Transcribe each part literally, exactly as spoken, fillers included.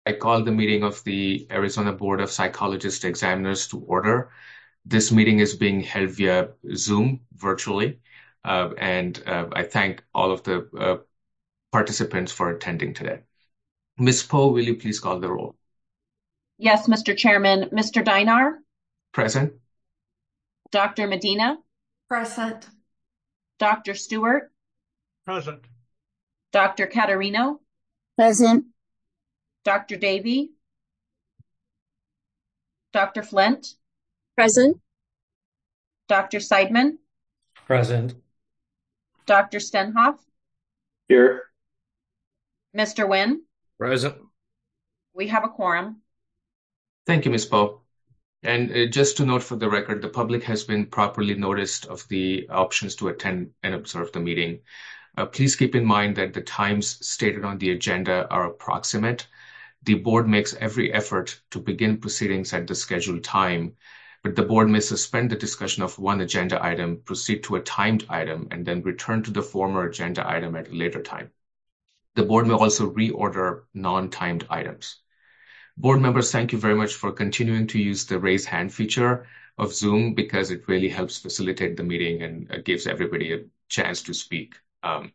I call the meeting of the Arizona Board of Psychologist Examiners to order. This meeting is being held via Zoom virtually, uh, and uh, I thank all of the uh, participants for attending today. Miz Poe, will you please call the roll? Yes, Mister Chairman. Mister Dinar, Present. Doctor Medina, Present. Doctor Stewart, Present. Doctor Caterino, Present. Doctor Davy, Doctor Flint, Present. Doctor Seidman, Present. Doctor Stenhoff, Here. Mister Nguyen. Present. We have a quorum. Thank you, Miz Poe. And uh, just to note for the record, the public has been properly noticed of the options to attend and observe the meeting. Uh, please keep in mind that the times stated on the agenda are approximate. The board makes every effort to begin proceedings at the scheduled time, but the board may suspend the discussion of one agenda item, proceed to a timed item, and then return to the former agenda item at a later time. The board may also reorder non-timed items. Board members, thank you very much for continuing to use the raise hand feature of Zoom because it really helps facilitate the meeting and uh, gives everybody a chance to speak. Um,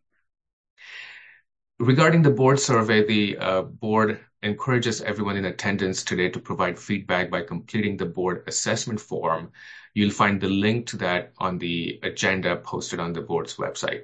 regarding the board survey, the uh, board encourages everyone in attendance today to provide feedback by completing the board assessment form. You'll find the link to that on the agenda posted on the board's website.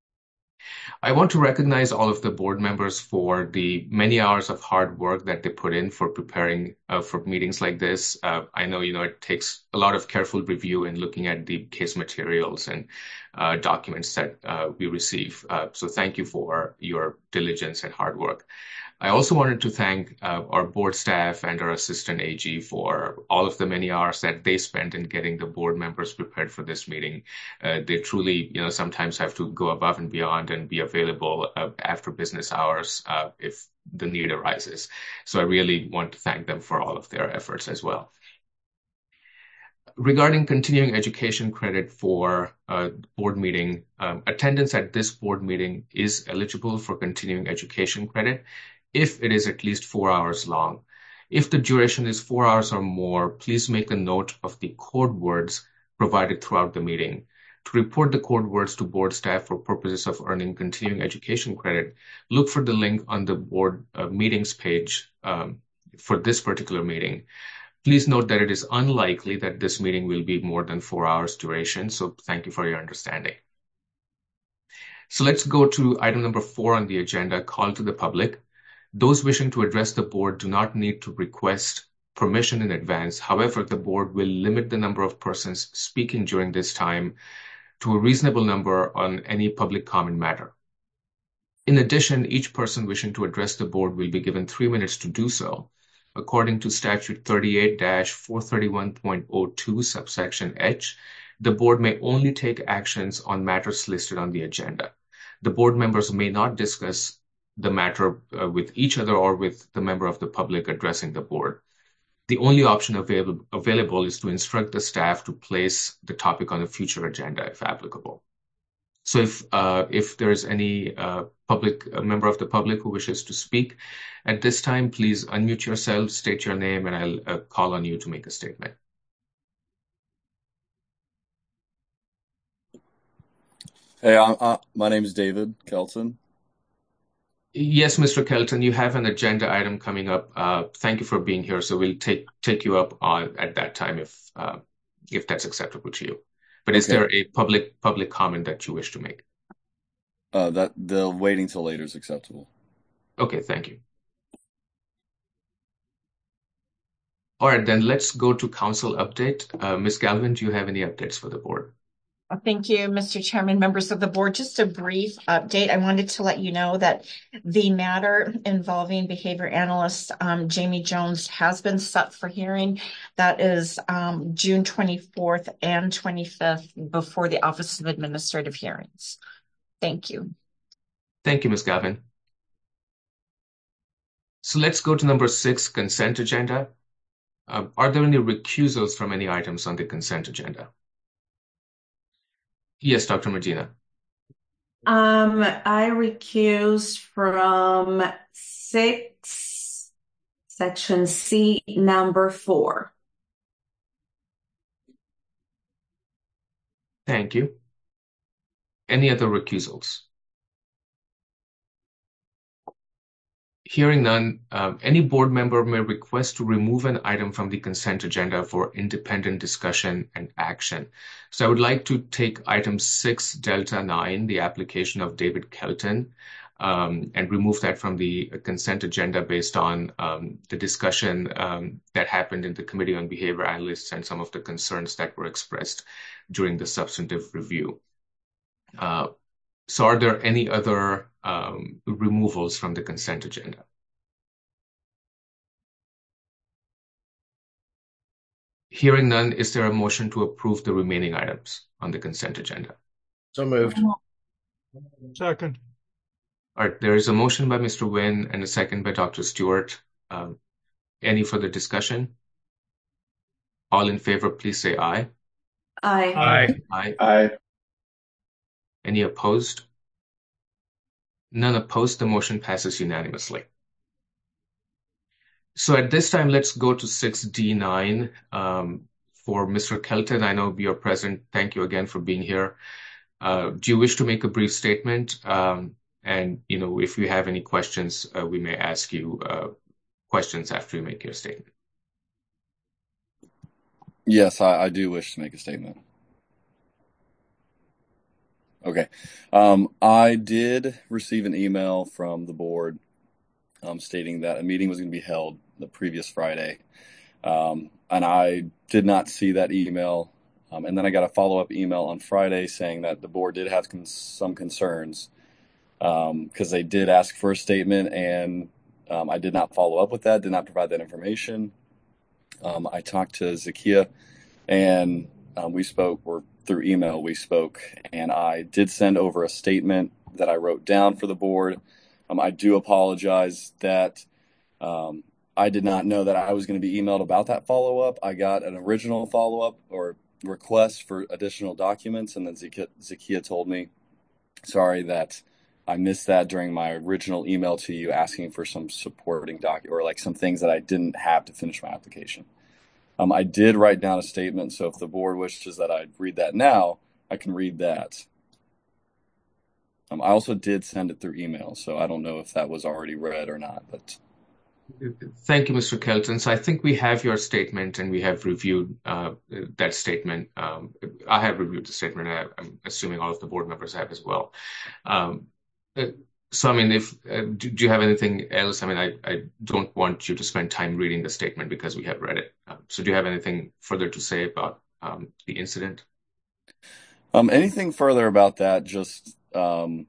I want to recognize all of the board members for the many hours of hard work that they put in for preparing uh, for meetings like this. Uh, I know, you know, it takes a lot of careful review and looking at the case materials and uh, documents that uh, we receive. Uh, so thank you for your diligence and hard work. I also wanted to thank uh, our board staff and our assistant A G for all of the many hours that they spent in getting the board members prepared for this meeting. Uh, they truly, you know, sometimes have to go above and beyond and be available uh, after business hours uh, if the need arises. So I really want to thank them for all of their efforts as well. Regarding continuing education credit for a board meeting, um, attendance at this board meeting is eligible for continuing education credit if it is at least four hours long. If the duration is four hours or more, please make a note of the code words provided throughout the meeting. To report the code words to board staff for purposes of earning continuing education credit, look for the link on the board uh, meetings page um, for this particular meeting. Please note that it is unlikely that this meeting will be more than four hours duration, so thank you for your understanding. So let's go to item number four on the agenda, call to the public. Those wishing to address the board do not need to request permission in advance. However, the board will limit the number of persons speaking during this time to a reasonable number on any public comment matter. In addition, each person wishing to address the board will be given three minutes to do so. According to statute thirty-eight dash four thirty-one point oh two subsection H, the board may only take actions on matters listed on the agenda. The board members may not discuss the matter uh, with each other or with the member of the public addressing the board. The only option available, available is to instruct the staff to place the topic on a future agenda if applicable. So if uh, if there's any uh, public a member of the public who wishes to speak at this time, please unmute yourself, state your name, and I'll uh, call on you to make a statement. Hey, I'm, uh, my name is David Kelton. Yes, Mister Kelton, you have an agenda item coming up. Uh, thank you for being here. So we'll take take you up on at that time if uh, if that's acceptable to you. But is Okay. there a public public comment that you wish to make? Uh, that the waiting till later is acceptable. Okay, thank you. All right, then let's go to council update. Uh, Miz Galvin, do you have any updates for the board? Thank you, Mister Chairman, members of the board. Just a brief update. I wanted to let you know that the matter involving behavior analyst um, Jamie Jones has been set for hearing. That is um, June twenty-fourth and twenty-fifth before the Office of Administrative Hearings. Thank you. Thank you, Miz Galvin. So let's go to number six, consent agenda. Uh, are there any recusals from any items on the consent agenda? Yes, Doctor Medina. Um, I recuse from six, Section C, number four. Thank you. Any other recusals? Hearing none, um, any board member may request to remove an item from the consent agenda for independent discussion and action. So I would like to take item six delta nine, the application of David Kelton, um, and remove that from the consent agenda based on um, the discussion um, that happened in the Committee on Behavior Analysts and some of the concerns that were expressed during the substantive review. Uh, so are there any other um, removals from the consent agenda? Hearing none, is there a motion to approve the remaining items on the consent agenda? So moved. Second. All right, there is a motion by Mister Nguyen and a second by Doctor Stewart. Um, any further discussion? All in favor, please say aye. Aye. Aye. Aye. Aye. Any opposed? None opposed. The motion passes unanimously. So at this time, let's go to six D nine. Um, for Mister Kelton, I know you're present. Thank you again for being here. Uh, do you wish to make a brief statement? Um, and, you know, if you have any questions, uh, we may ask you uh, questions after you make your statement. Yes, I, I do wish to make a statement. Okay. Um, I did receive an email from the board um, stating that a meeting was going to be held the previous Friday. Um, and I did not see that email. Um, and then I got a follow-up email on Friday saying that the board did have con- some concerns because um, they did ask for a statement, and um, I did not follow up with that, did not provide that information. Um, I talked to Zakia, and um, we spoke, or through email we spoke, and I did send over a statement that I wrote down for the board. Um, I do apologize that um, I did not know that I was going to be emailed about that follow-up. I got an original follow-up or request for additional documents, and then Zakia, Zakia told me, sorry that I missed that during my original email to you asking for some supporting doc or like some things that I didn't have to finish my application. Um, I did write down a statement, so if the board wishes that I read that now, I can read that. Um, I also did send it through email, so I don't know if that was already read or not. But thank you, Mister Kelton. So I think we have your statement, and we have reviewed uh, that statement. Um, I have reviewed the statement, and I'm assuming all of the board members have as well. Um, So, I mean, if uh, do, do you have anything else? I mean, I, I don't want you to spend time reading the statement because we have read it. Um, so do you have anything further to say about um, the incident? Um, anything further about that, just, um,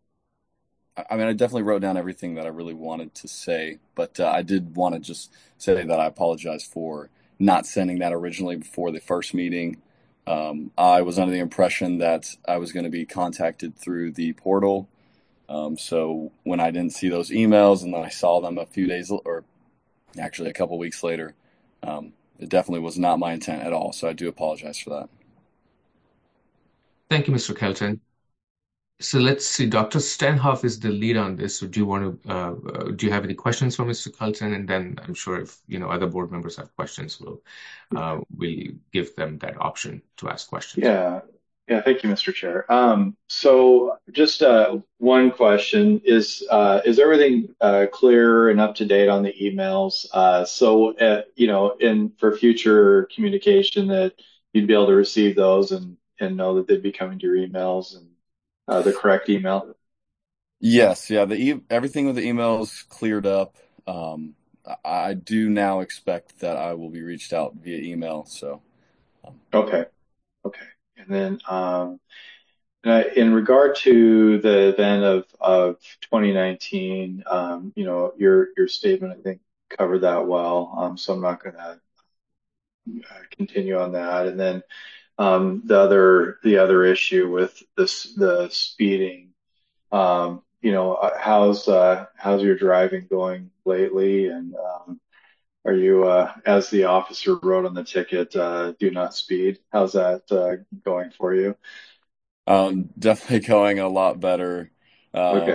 I, I mean, I definitely wrote down everything that I really wanted to say, but uh, I did want to just say that I apologize for not sending that originally before the first meeting. Um, I was under the impression that I was going to be contacted through the portal. Um, so when I didn't see those emails and then I saw them a few days or actually a couple weeks later, um, it definitely was not my intent at all. So I do apologize for that. Thank you, Mister Kelton. So let's see, Doctor Stenhoff is the lead on this. So do you want to, uh, uh, do you have any questions for Mister Kelton? And then I'm sure if, you know, other board members have questions, we'll, uh, we'll give them that option to ask questions. Yeah. Yeah, thank you, Mister Chair. Um, so just uh, one question is, uh, is everything uh, clear and up to date on the emails? Uh, so, uh, you know, in for future communication that you'd be able to receive those and, and know that they'd be coming to your emails and uh, the correct email? Yes, yeah, the e- everything with the emails cleared up. Um, I, I do now expect that I will be reached out via email. So, um, Okay, okay. And then um, uh, in regard to the event of, of twenty nineteen, um, you know, your your statement, I think, covered that well. Um, so I'm not going to uh, continue on that. And then um, the other the other issue with this the speeding, um, you know, uh, how's uh, how's your driving going lately? And um, are you, uh, as the officer wrote on the ticket, uh, do not speed? How's that uh, going for you? um, definitely going a lot better. Uh, Okay. I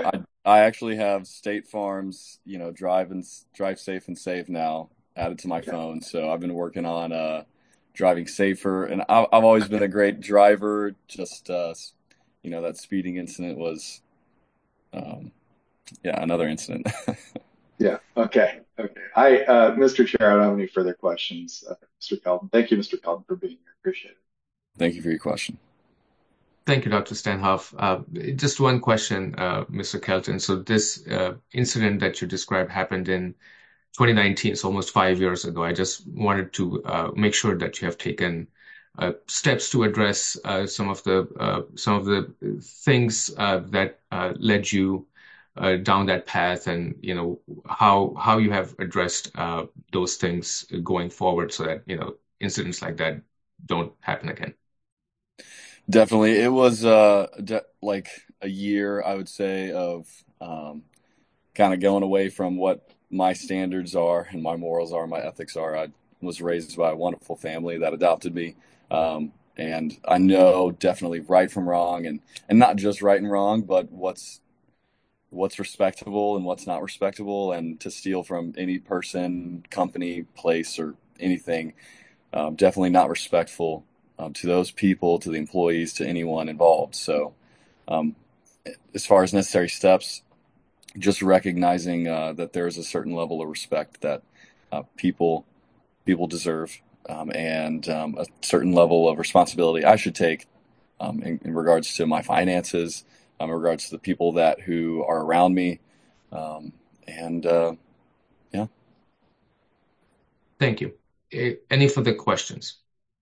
I actually have State Farm's, you know, drive and drive safe and save now added to my Okay. phone. So I've been working on uh, driving safer, and I, I've always been a great driver. Just uh, you know, that speeding incident was, um, yeah, another incident. Yeah. Okay. Okay. I, uh, Mister Chair, I don't have any further questions. Uh, Mister Kelton, thank you, Mister Kelton, for being here. Appreciate it. Thank you for your question. Thank you, Doctor Stanhoff. Uh, just one question, uh, Mister Kelton. So this uh, incident that you described happened in twenty nineteen, so almost five years ago. I just wanted to uh, make sure that you have taken uh, steps to address uh, some of the uh, some of the things uh, that uh, led you uh, down that path, and you know how how you have addressed uh, those things going forward, so that you know incidents like that don't happen again. Definitely. It was uh, de- like a year, I would say, of um, kind of going away from what my standards are and my morals are, my ethics are. I was raised by a wonderful family that adopted me. Um, and I know definitely right from wrong, and, and not just right and wrong, but what's what's respectable and what's not respectable, and to steal from any person, company, place, or anything, um, definitely not respectful um, to those people, to the employees, to anyone involved. So um, as far as necessary steps, just recognizing uh, that there is a certain level of respect that uh, people people deserve, um, and um, a certain level of responsibility I should take um, in, in regards to my finances, um, in regards to the people that who are around me, um, and uh, yeah. Thank you. Eh, Any further questions?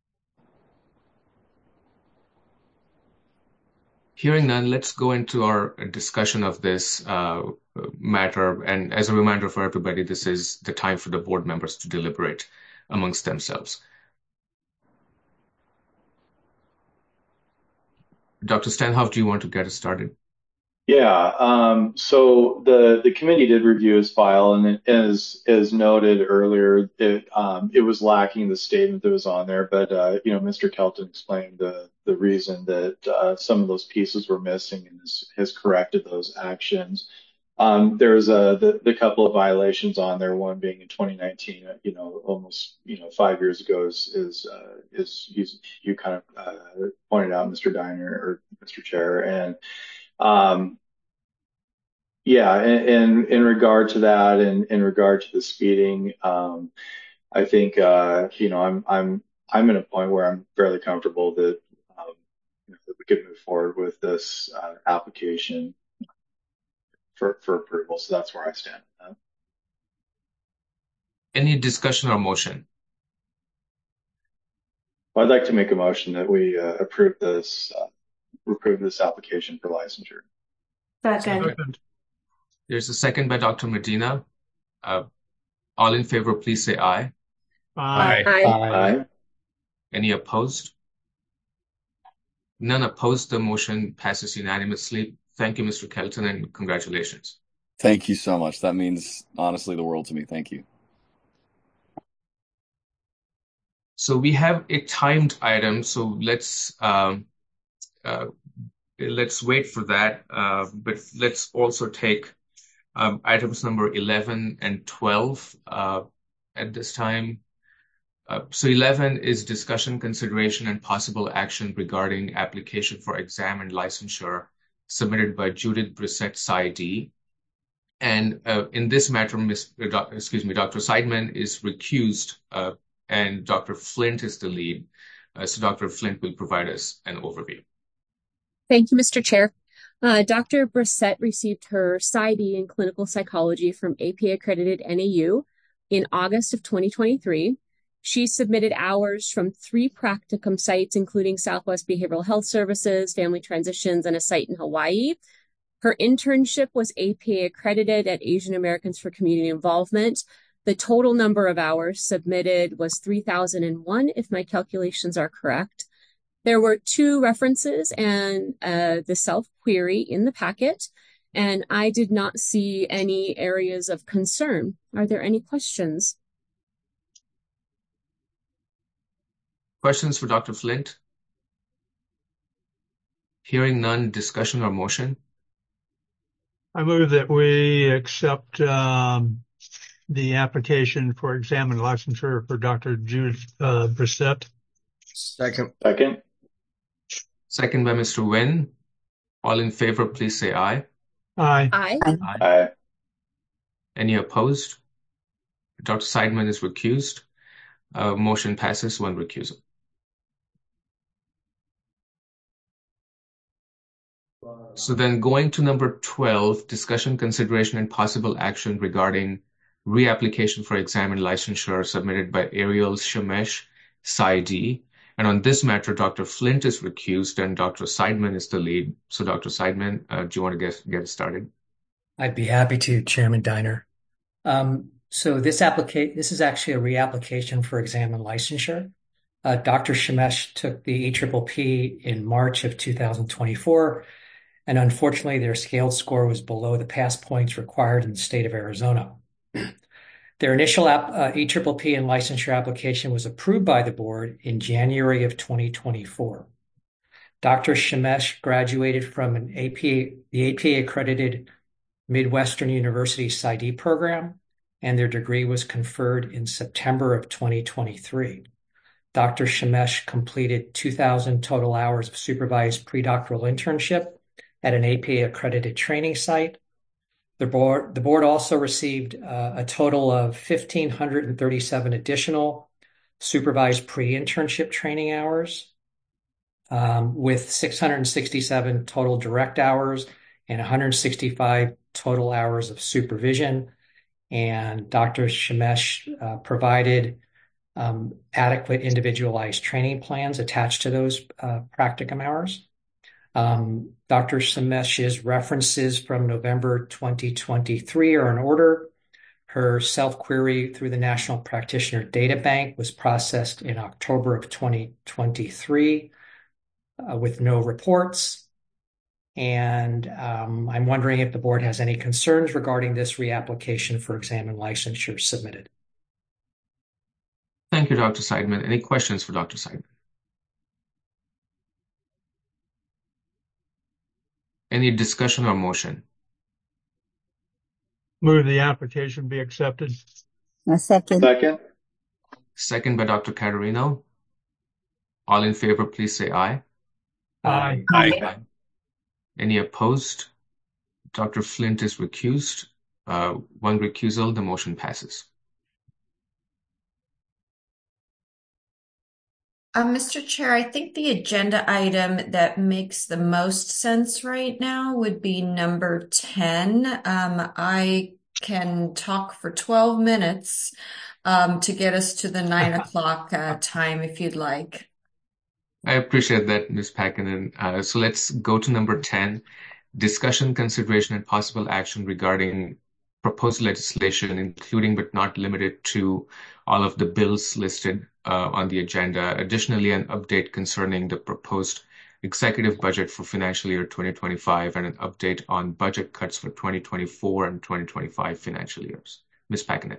Hearing none, let's go into our discussion of this uh, matter. And as a reminder for everybody, this is the time for the board members to deliberate amongst themselves. Doctor Stanhoff, do you want to get us started? Yeah. Um, so the the committee did review his file, and it, as as noted earlier, it um, it was lacking the statement that was on there. But uh, you know, Mister Kelton explained the the reason that uh, some of those pieces were missing, and has, has corrected those actions. Um, there's a the, the couple of violations on there. One being in twenty nineteen, you know, almost you know five years ago, is is uh, is you, you kind of uh, pointed out, Mister Diner or Mister Chair, and um, yeah, in, in in regard to that, and in regard to the speeding, um, I think uh, you know I'm I'm I'm in a point where I'm fairly comfortable that um, you know, that we could move forward with this uh, application for for approval. So that's where I stand. Uh, Any discussion or motion? I'd like to make a motion that we uh, approve this uh, approve this application for licensure. Second. Second. There's a second by Doctor Medina. Uh, all in favor, please say aye. Aye. Aye. Aye. Any opposed? None opposed. The motion passes unanimously. Thank you, Mister Kelton, and congratulations. Thank you so much. That means honestly the world to me. Thank you. So we have a timed item. So let's um, uh, let's wait for that. Uh, but let's also take um, items number eleven and twelve uh, at this time. Uh, so eleven is discussion, consideration, and possible action regarding application for exam and licensure submitted by Judith Brissett Saidi. And uh, in this matter, Miz uh, doc, excuse me, Doctor Seidman is recused, uh, and Doctor Flint is the lead. Uh, so Doctor Flint will provide us an overview. Thank you, Mister Chair. Uh, Doctor Brissett received her PsyD in clinical psychology from A P A-accredited N A U in August of twenty twenty-three. She submitted hours from three practicum sites, including Southwest Behavioral Health Services, Family Transitions, and a site in Hawaii. Her internship was A P A-accredited at Asian Americans for Community Involvement. The total number of hours submitted was three thousand one, if my calculations are correct. There were two references and uh, the self-query in the packet, and I did not see any areas of concern. Are there any questions? Questions for Doctor Flint? Hearing none, discussion or motion? I move that we accept um, the application for exam and licensure for Doctor Judith uh, Brissett. Second. Second. Second by Mister Nguyen. All in favor, please say aye. Aye. Aye. Aye. Aye. Any opposed? Doctor Seidman is recused. Uh, motion passes, one recusal. So then going to number twelve, discussion, consideration, and possible action regarding reapplication for exam and licensure submitted by Ariel Shemesh, PsyD. And on this matter, Doctor Flint is recused and Doctor Seidman is the lead. So Doctor Seidman, uh, do you want to get, get started? I'd be happy to, Chairman Diner. Um, so this applica- this is actually a reapplication for exam and licensure. Uh, Doctor Shemesh took the E P P P in March of two thousand twenty-four, and unfortunately their scaled score was below the pass points required in the state of Arizona. Their initial app, uh, E P P P and licensure application was approved by the board in January of twenty twenty-four. Doctor Shemesh graduated from an A P A, the A P A-accredited Midwestern University PsyD program, and their degree was conferred in September of twenty twenty-three. Doctor Shemesh completed two thousand total hours of supervised predoctoral internship at an A P A-accredited training site. The board, the board also received uh, a total of one thousand five hundred thirty-seven additional supervised pre-internship training hours, um, with six hundred sixty-seven total direct hours and one hundred sixty-five total hours of supervision. And Doctor Shemesh uh, provided um, adequate individualized training plans attached to those uh, practicum hours. Um, Doctor Shemesh's references from November twenty twenty-three are in order. Her self-query through the National Practitioner Data Bank was processed in October of twenty twenty-three uh, with no reports. And um, I'm wondering if the board has any concerns regarding this reapplication for exam and licensure submitted. Thank you, Doctor Seidman. Any questions for Doctor Seidman? Any discussion or motion? Move the application be accepted. A second. Second. Second by Doctor Caterino. All in favor, please say aye. Aye. Aye. Any opposed? Doctor Flint is recused. Uh, one recusal, the motion passes. Uh, Mister Chair, I think the agenda item that makes the most sense right now would be number ten. Um, I can talk for twelve minutes um, to get us to the nine o'clock uh, time if you'd like. I appreciate that, Miz Pakkanen. Uh, so let's go to number ten, discussion, consideration, and possible action regarding proposed legislation, including but not limited to all of the bills listed uh, on the agenda. Additionally, an update concerning the proposed executive budget for financial year twenty twenty-five and an update on budget cuts for twenty twenty-four and twenty twenty-five financial years. Miz Pakkanen.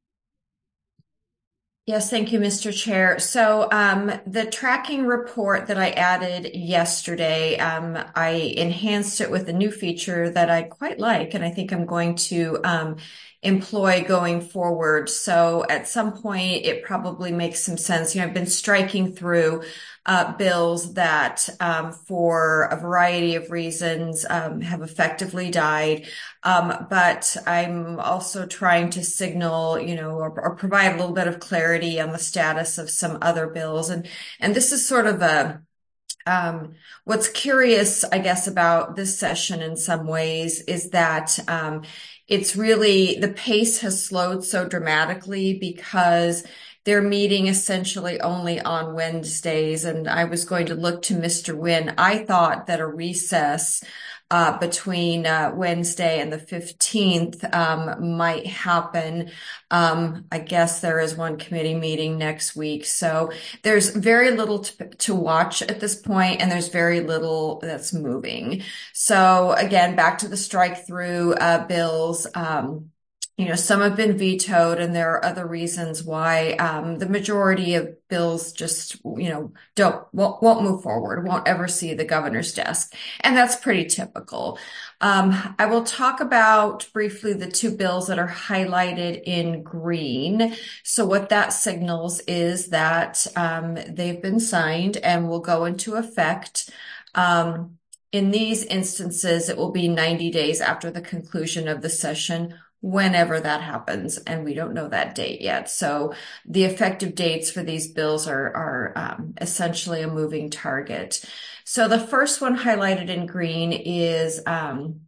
Yes, thank you, Mister Chair. So um, the tracking report that I added yesterday, um, I enhanced it with a new feature that I quite like, and I think I'm going to um, employ going forward. So at some point, it probably makes some sense. You know, I've been striking through uh, bills that, um, for a variety of reasons, um, have effectively died. Um, but I'm also trying to signal, you know, or, or provide a little bit of clarity on the status of some other bills. And, and this is sort of a, um, what's curious, I guess, about this session in some ways is that, um, it's really, the pace has slowed so dramatically because they're meeting essentially only on Wednesdays. And I was going to look to Mister Nguyen. I thought that a recess Uh, between uh, Wednesday and the fifteenth um, might happen. Um, I guess there is one committee meeting next week. So there's very little to, to watch at this point, and there's very little that's moving. So again, back to the strike through uh, bills. Um, You know, some have been vetoed, and there are other reasons why um, the majority of bills just, you know, don't won't, won't move forward, won't ever see the governor's desk, and that's pretty typical. Um, I will talk about briefly the two bills that are highlighted in green. So what that signals is that um, they've been signed and will go into effect. Um, in these instances, it will be ninety days after the conclusion of the session, whenever that happens, and we don't know that date yet. So the effective dates for these bills are, are um, essentially a moving target. So the first one highlighted in green is, um,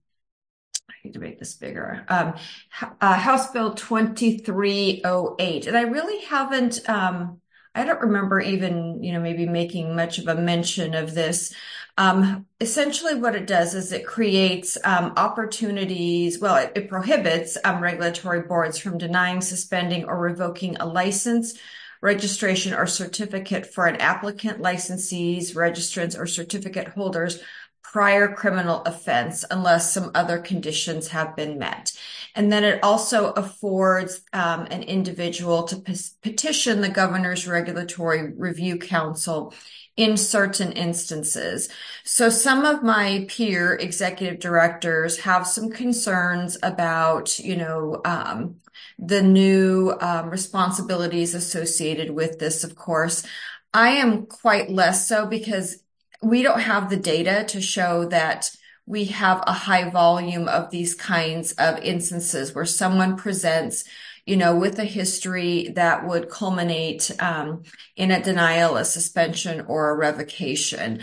I need to make this bigger, um, uh, House Bill twenty-three oh eight. And I really haven't, um, I don't remember even, you know, maybe making much of a mention of this. Um, essentially what it does is it creates um, opportunities, well, it, it prohibits um, regulatory boards from denying, suspending, or revoking a license, registration, or certificate for an applicant, licensees, registrants, or certificate holders prior criminal offense unless some other conditions have been met. And then it also affords um, an individual to pe- petition the governor's regulatory review council in certain instances. So some of my peer executive directors have some concerns about, you know, um, the new um, responsibilities associated with this, of course. I am quite less so because we don't have the data to show that we have a high volume of these kinds of instances where someone presents, you know, with a history that would culminate um, in a denial, a suspension, or a revocation.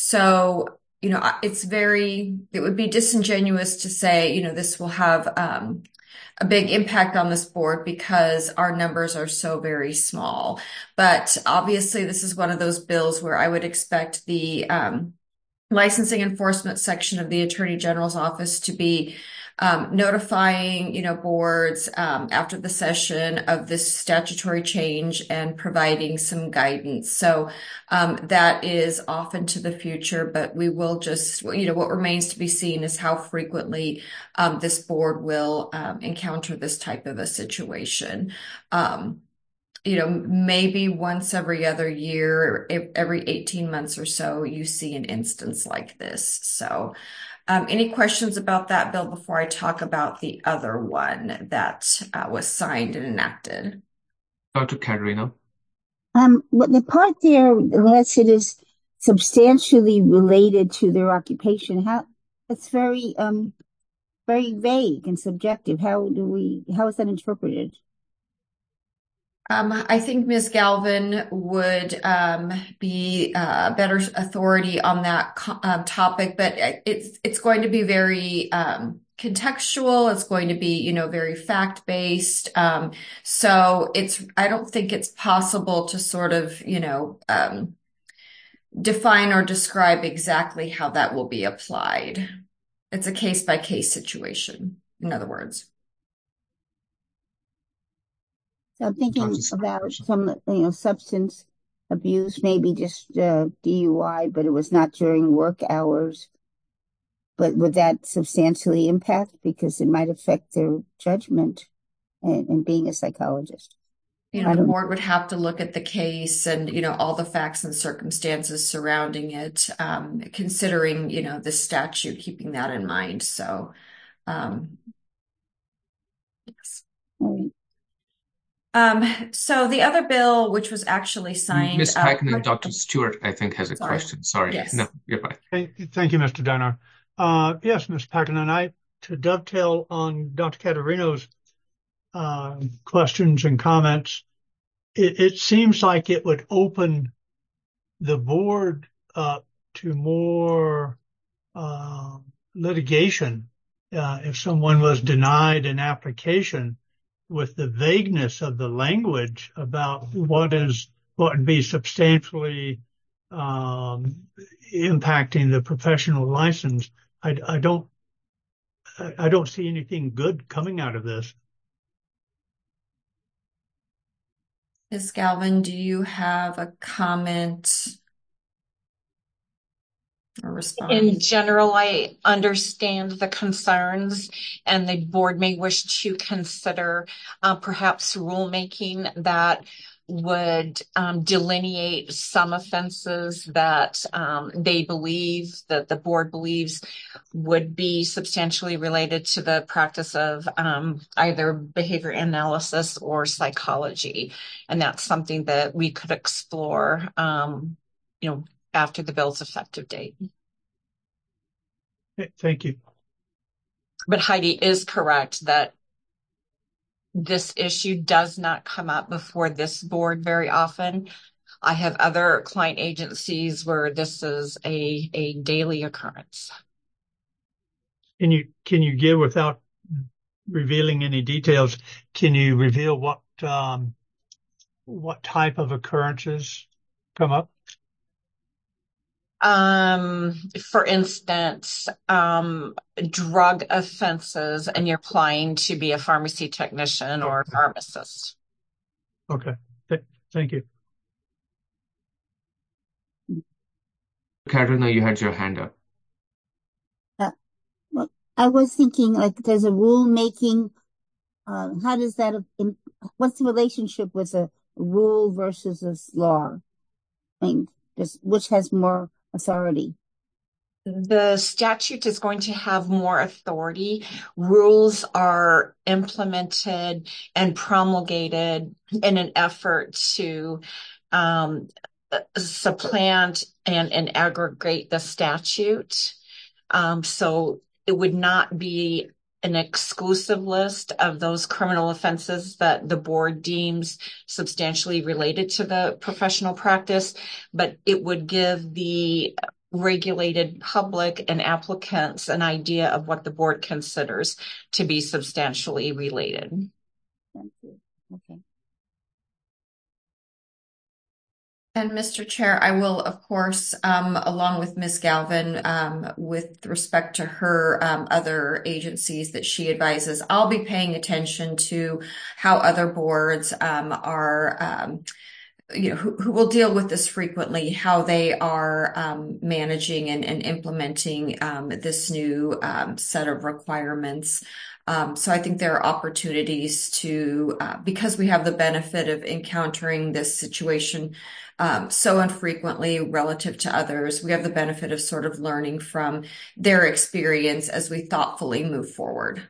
So, you know, it's very, it would be disingenuous to say, you know, this will have um, a big impact on this board because our numbers are so very small. But obviously, this is one of those bills where I would expect the um, licensing enforcement section of the Attorney General's office to be um, notifying, you know, boards um, after the session of this statutory change and providing some guidance. So um, that is often to the future, but we will just, you know, what remains to be seen is how frequently um, this board will um, encounter this type of a situation. Um, you know, maybe once every other year, every eighteen months or so, you see an instance like this. So um, any questions about that bill before I talk about the other one that uh, was signed and enacted? Doctor Caterina. Um, what the part there, unless it is substantially related to their occupation, how it's very um very vague and subjective. How do we how is that interpreted? Um, I think Miz Galvin would um, be a better authority on that um, topic, but it's it's going to be very um, contextual. It's going to be, you know, very fact-based. Um, so it's I don't think it's possible to sort of, you know, um, define or describe exactly how that will be applied. It's a case-by-case situation, in other words. So I'm thinking about some, you know, substance abuse, maybe just uh, D U I, but it was not during work hours. But would that substantially impact because it might affect their judgment in, in being a psychologist? You know, the board would have to look at the case and, you know, all the facts and circumstances surrounding it, um, considering, you know, the statute, keeping that in mind. So, um, yes. All right. Um, so the other bill, which was actually signed. Miz uh, Packman and Doctor Stewart, I think, has a Sorry. question. Sorry. Yes. No, you're fine. Thank, thank you, Mister Dinar. Uh, yes, Miz Packman and I, to dovetail on Doctor Caterino's uh, questions and comments, it, it seems like it would open the board up to more uh, litigation uh, if someone was denied an application with the vagueness of the language about what is what would be substantially um, impacting the professional license. I, I don't I don't see anything good coming out of this. Miz Galvin, do you have a comment? or response? In general, I understand the concerns, and the board may wish to consider uh, perhaps rulemaking that would um, delineate some offenses that um, they believe, that the board believes would be substantially related to the practice of um, either behavior analysis or psychology. And that's something that we could explore, um, you know, after the bill's effective date. Thank you. But Heidi is correct that this issue does not come up before this board very often. I have other client agencies where this is a, a daily occurrence. Can you can you give, without revealing any details, can you reveal what um, what type of occurrences come up? Um, for instance, um, drug offenses, and you're applying to be a pharmacy technician or a pharmacist. Okay. Th- thank you. Katerina, you had your hand up. Uh, well, I was thinking, like, there's a rulemaking. Uh, how does that, in, what's the relationship with a rule versus a law? I mean, just, which has more authority? The statute is going to have more authority. Rules are implemented and promulgated in an effort to um, supplant and, and aggregate the statute. Um, so it would not be an exclusive list of those criminal offenses that the board deems substantially related to the professional practice, but it would give the regulated public and applicants an idea of what the board considers to be substantially related. Thank you. Okay. And Mister Chair, I will, of course, um, along with Miz Galvin, um, with respect to her um, other agencies that she advises, I'll be paying attention to how other boards um, are um, you know, who, who will deal with this frequently, how they are um, managing and, and implementing um, this new um, set of requirements. Um, so I think there are opportunities to, uh, because we have the benefit of encountering this situation um, so infrequently relative to others, we have the benefit of sort of learning from their experience as we thoughtfully move forward.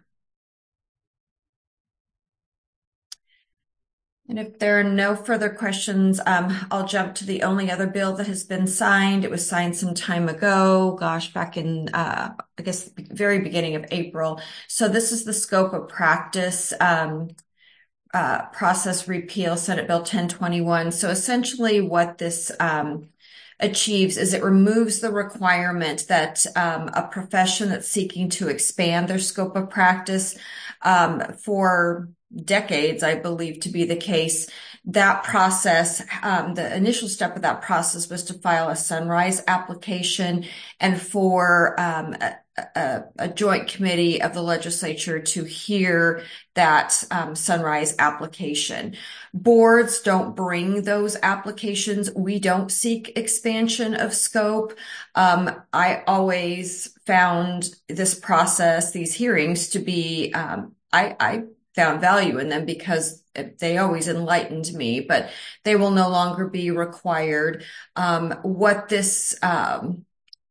And if there are no further questions, um, I'll jump to the only other bill that has been signed. It was signed some time ago, gosh, back in, uh, I guess, the very beginning of April. So this is the scope of practice um, uh, process repeal, Senate Bill ten twenty-one. So essentially what this um, achieves is it removes the requirement that um, a profession that's seeking to expand their scope of practice um, for decades, I believe to be the case, that process, um, the initial step of that process was to file a Sunrise application and for um, a, a, a joint committee of the legislature to hear that um, Sunrise application. Boards don't bring those applications. We don't seek expansion of scope. Um, I always found this process, these hearings, to be, um, I, I found value in them because they always enlightened me, but they will no longer be required. Um, what this, um,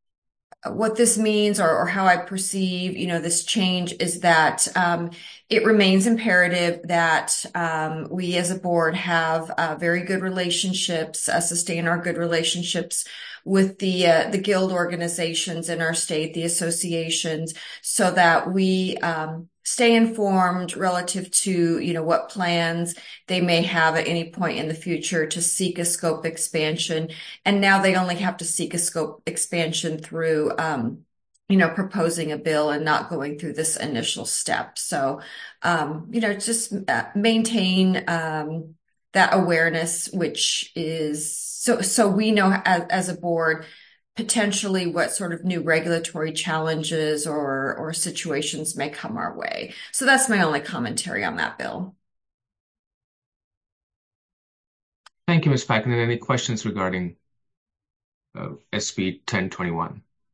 what this means or, or how I perceive, you know, this change is that, um, it remains imperative that, um, we as a board have, uh, very good relationships, uh, sustain our good relationships with the, uh, the guild organizations in our state, the associations, so that we, um, stay informed relative to, you know, what plans they may have at any point in the future to seek a scope expansion. And now they only have to seek a scope expansion through, um, you know, proposing a bill and not going through this initial step. So, um, you know, just maintain, um, that awareness, which is so, so we know as, as a board, potentially what sort of new regulatory challenges or, or situations may come our way. So that's my only commentary on that bill. Thank you, Miz Packard. Any questions regarding uh, S B ten twenty-one?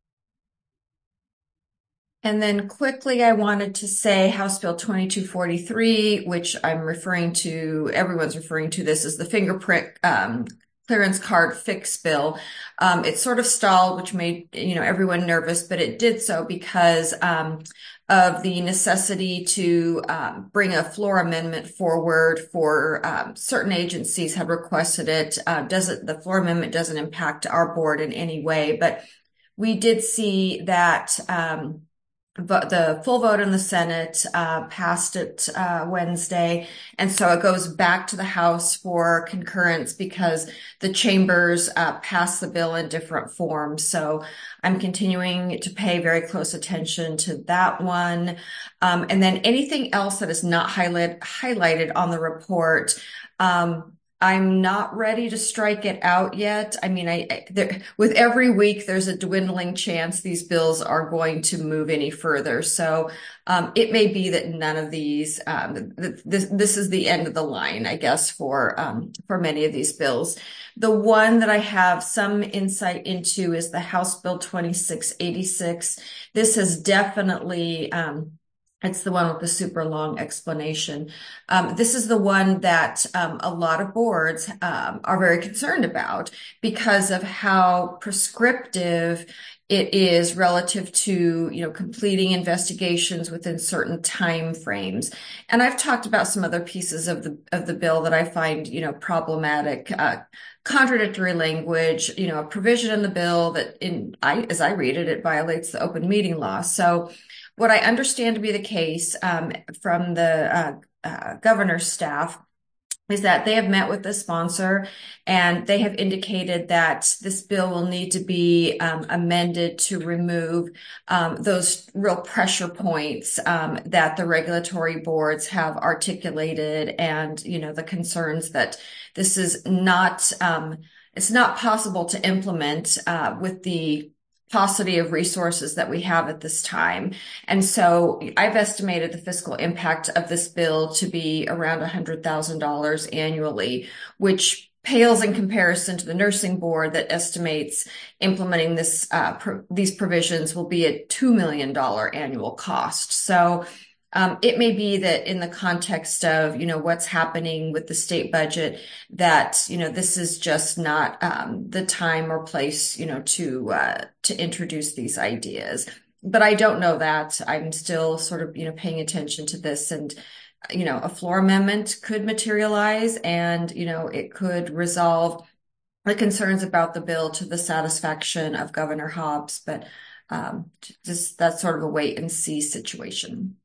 And then quickly, I wanted to say House Bill twenty-two forty-three, which I'm referring to, everyone's referring to this as the fingerprint um, clearance card fix bill. Um, it sort of stalled, which made, you know, everyone nervous, but it did so because um, of the necessity to um, bring a floor amendment forward for um, certain agencies had requested it. Uh, doesn't the floor amendment doesn't impact our board in any way, but we did see that um, but the full vote in the Senate uh, passed it uh, Wednesday. And so it goes back to the House for concurrence because the chambers uh, passed the bill in different forms. So I'm continuing to pay very close attention to that one. Um, and then anything else that is not highlight, highlighted on the report, um, I'm not ready to strike it out yet. I mean, I, I there, with every week, there's a dwindling chance these bills are going to move any further. So um, it may be that none of these, um, th- this, this is the end of the line, I guess, for um, for many of these bills. The one that I have some insight into is the House Bill twenty-six eighty-six. This has definitely um, It's the one with the super long explanation. Um, this is the one that um, a lot of boards um, are very concerned about because of how prescriptive it is relative to, you know, completing investigations within certain time frames. And I've talked about some other pieces of the of the bill that I find, you know, problematic. Uh, contradictory language, you know, a provision in the bill that, in I as I read it, it violates the open meeting law. So what I understand to be the case um, from the uh, uh, governor's staff is that they have met with the sponsor and they have indicated that this bill will need to be um, amended to remove um, those real pressure points um, that the regulatory boards have articulated, and, you know, the concerns that this is not, um, it's not possible to implement uh, with the paucity of resources that we have at this time. And so I've estimated the fiscal impact of this bill to be around one hundred thousand dollars annually, which pales in comparison to the nursing board that estimates implementing this uh, pro- these provisions will be a two million dollars annual cost. So Um, it may be that in the context of, you know, what's happening with the state budget, that, you know, this is just not um, the time or place, you know, to uh, to introduce these ideas. But I don't know that. I'm still sort of, you know, paying attention to this, and, you know, a floor amendment could materialize, and, you know, it could resolve the concerns about the bill to the satisfaction of Governor Hobbs. But um, just that's sort of a wait and see situation.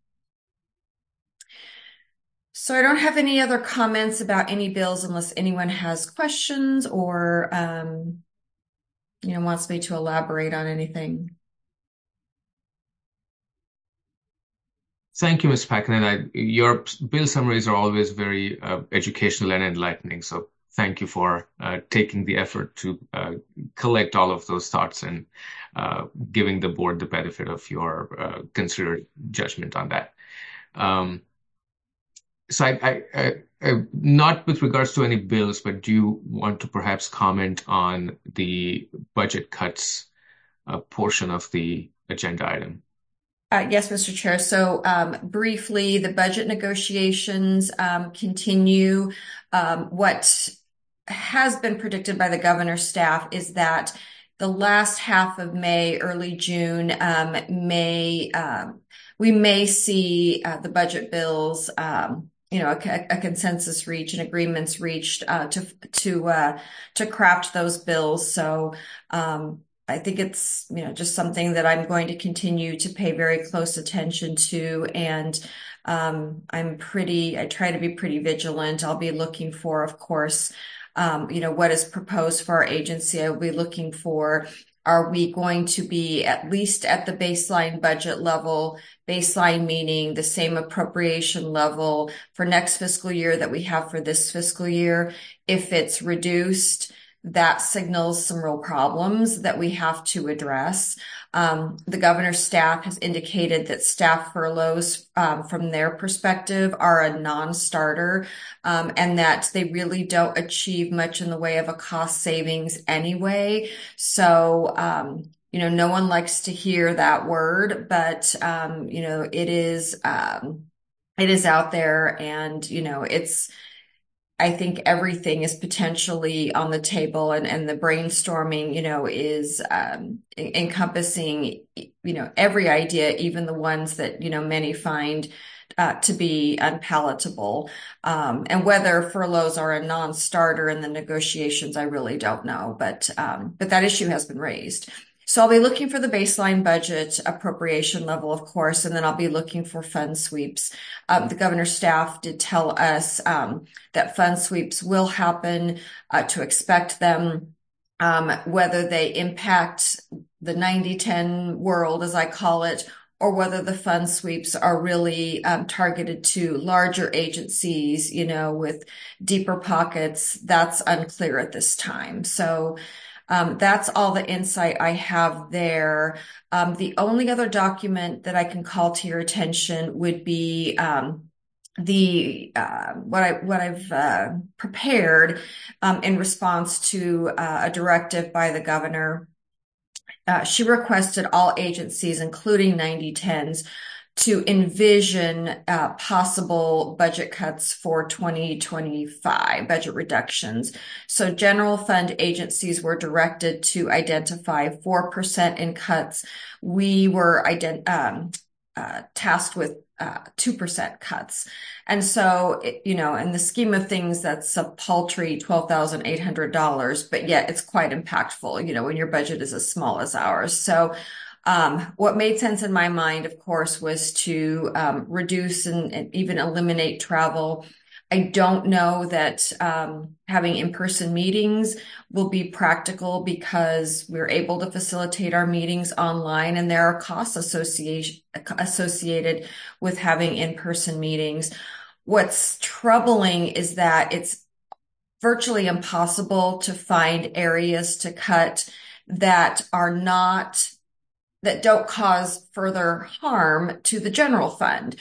So I don't have any other comments about any bills unless anyone has questions or, um, you know, wants me to elaborate on anything. Thank you, Miz Packard. I, your bill summaries are always very uh, educational and enlightening. So thank you for uh, taking the effort to uh, collect all of those thoughts and uh, giving the board the benefit of your uh, considered judgment on that. Um, So I, I, I, I, not with regards to any bills, but do you want to perhaps comment on the budget cuts uh, portion of the agenda item? Uh, yes, Mister Chair. So um, briefly, the budget negotiations um, continue. Um, what has been predicted by the governor's staff is that the last half of May, early June, um, may um, we may see uh, the budget bills, um, you know, a, a consensus reached and agreements reached uh, to to uh, to craft those bills. So um, I think it's, you know, just something that I'm going to continue to pay very close attention to, and um, I'm pretty. I try to be pretty vigilant. I'll be looking for, of course, um, you know, what is proposed for our agency. I will be looking for, are we going to be at least at the baseline budget level, baseline meaning the same appropriation level for next fiscal year that we have for this fiscal year? If it's reduced, that signals some real problems that we have to address. Um, the governor's staff has indicated that staff furloughs, um, from their perspective, are a non-starter, um, and that they really don't achieve much in the way of a cost savings anyway. So, um, you know, no one likes to hear that word, but, um, you know, it is, um, it is out there, and, you know, it's, I think everything is potentially on the table, and, and the brainstorming, you know, is um, encompassing, you know, every idea, even the ones that, you know, many find uh, to be unpalatable. Um, and whether furloughs are a non-starter in the negotiations, I really don't know. But um, but that issue has been raised. So I'll be looking for the baseline budget appropriation level, of course, and then I'll be looking for fund sweeps. Um, the governor's staff did tell us um, that fund sweeps will happen, uh, to expect them, um, whether they impact the ninety ten world, as I call it, or whether the fund sweeps are really um, targeted to larger agencies, you know, with deeper pockets. That's unclear at this time. So Um, that's all the insight I have there. Um, the only other document that I can call to your attention would be um, the uh, what I what I've uh, prepared um, in response to uh, a directive by the governor. Uh, she requested all agencies, including ninety tens, to envision uh, possible budget cuts for twenty twenty-five, budget reductions. So general fund agencies were directed to identify four percent in cuts. We were ident- um, uh, tasked with uh, two percent cuts. And so, it, you know, in the scheme of things, that's a paltry twelve thousand eight hundred dollars, but yet it's quite impactful, you know, when your budget is as small as ours. So Um, what made sense in my mind, of course, was to um, reduce and, and even eliminate travel. I don't know that um, having in-person meetings will be practical, because we're able to facilitate our meetings online, and there are costs association, associated with having in-person meetings. What's troubling is that it's virtually impossible to find areas to cut that are not that don't cause further harm to the general fund.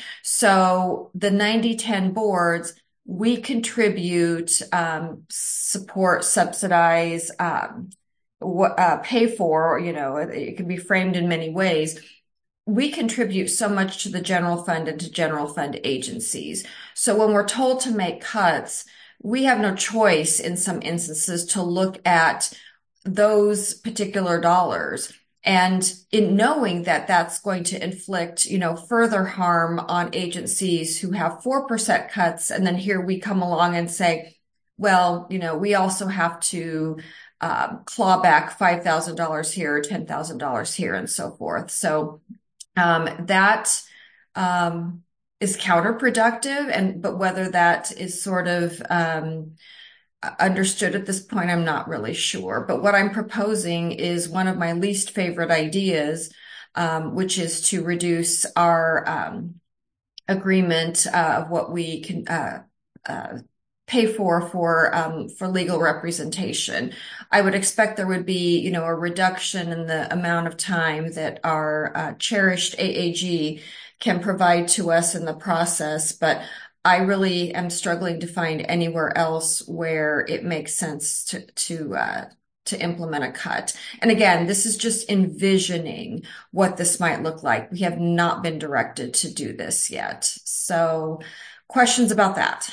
So the ninety ten boards, we contribute, um, support, subsidize, um, what, uh, pay for, you know, it can be framed in many ways. We contribute so much to the general fund and to general fund agencies. So when we're told to make cuts, we have no choice in some instances to look at those particular dollars. And in knowing that that's going to inflict, you know, further harm on agencies who have four percent cuts. And then here we come along and say, well, you know, we also have to um, claw back five thousand dollars here, ten thousand dollars here, and so forth. So um, that um, is counterproductive. And but whether that is sort of um understood at this point, I'm not really sure. But what I'm proposing is one of my least favorite ideas, um, which is to reduce our um, agreement uh, of what we can uh, uh, pay for for um, for legal representation. I would expect there would be, you know, a reduction in the amount of time that our uh, cherished A A G can provide to us in the process, but I really am struggling to find anywhere else where it makes sense to to uh, to implement a cut. And again, this is just envisioning what this might look like. We have not been directed to do this yet. So, questions about that?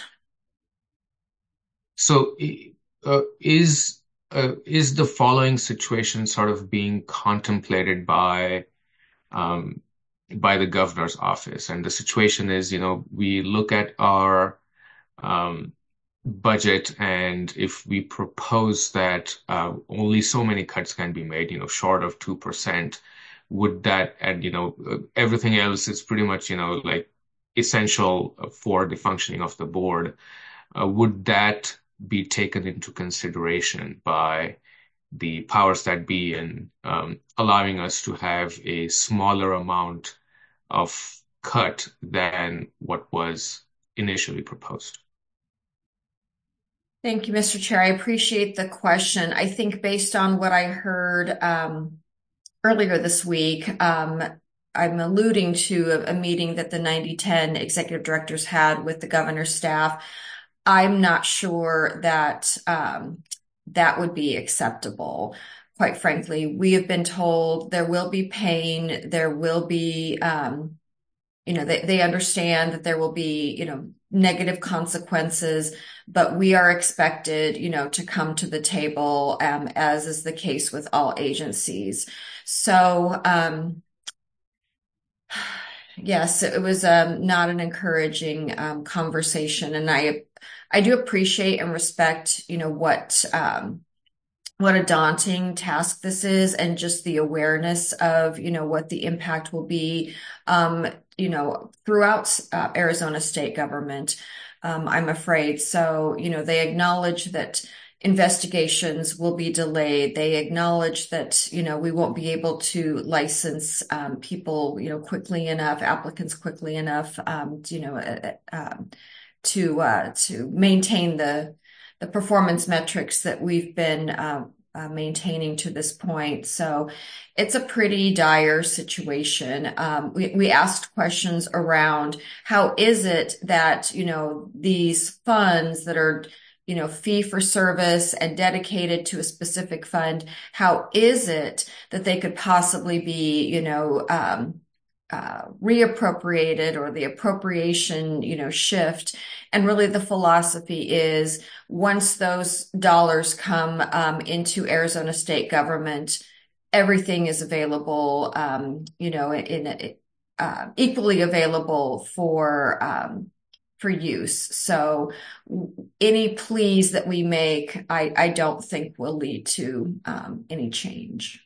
So, uh, is uh, is the following situation sort of being contemplated by um, by the governor's office? And the situation is, you know, we look at our um, budget, and if we propose that uh, only so many cuts can be made, you know, short of two percent, would that, and, you know, everything else is pretty much, you know, like essential for the functioning of the board, uh, would that be taken into consideration by the powers that be in um, allowing us to have a smaller amount of cut than what was initially proposed? Thank you, Mister Chair. I appreciate the question. I think based on what I heard um, earlier this week, um, I'm alluding to a, a meeting that the ninety ten executive directors had with the governor's staff. I'm not sure that um, that would be acceptable. quite frankly. We have been told there will be pain, there will be, um, you know, they, they understand that there will be, you know, negative consequences, but we are expected, you know, to come to the table, um, as is the case with all agencies. So, um, yes, it was um, not an encouraging um, conversation, and I, I do appreciate and respect, you know, what, um, what a daunting task this is, and just the awareness of, you know, what the impact will be, um, you know, throughout uh, Arizona state government. Um, I'm afraid. So, you know, they acknowledge that investigations will be delayed. They acknowledge that, you know, we won't be able to license um, people, you know, quickly enough, applicants quickly enough, um, you know, uh, um, to uh, to maintain the the performance metrics that we've been uh, uh, maintaining to this point. So it's a pretty dire situation. Um, we, we asked questions around how is it that, you know, these funds that are, you know, fee for service and dedicated to a specific fund, how is it that they could possibly be, you know, um, uh, reappropriated, or the appropriation, you know, shift. And really the philosophy is once those dollars come um, into Arizona state government, everything is available, um, you know, in, in uh, equally available for, um, for use. So any pleas that we make, I, I don't think will lead to um, any change.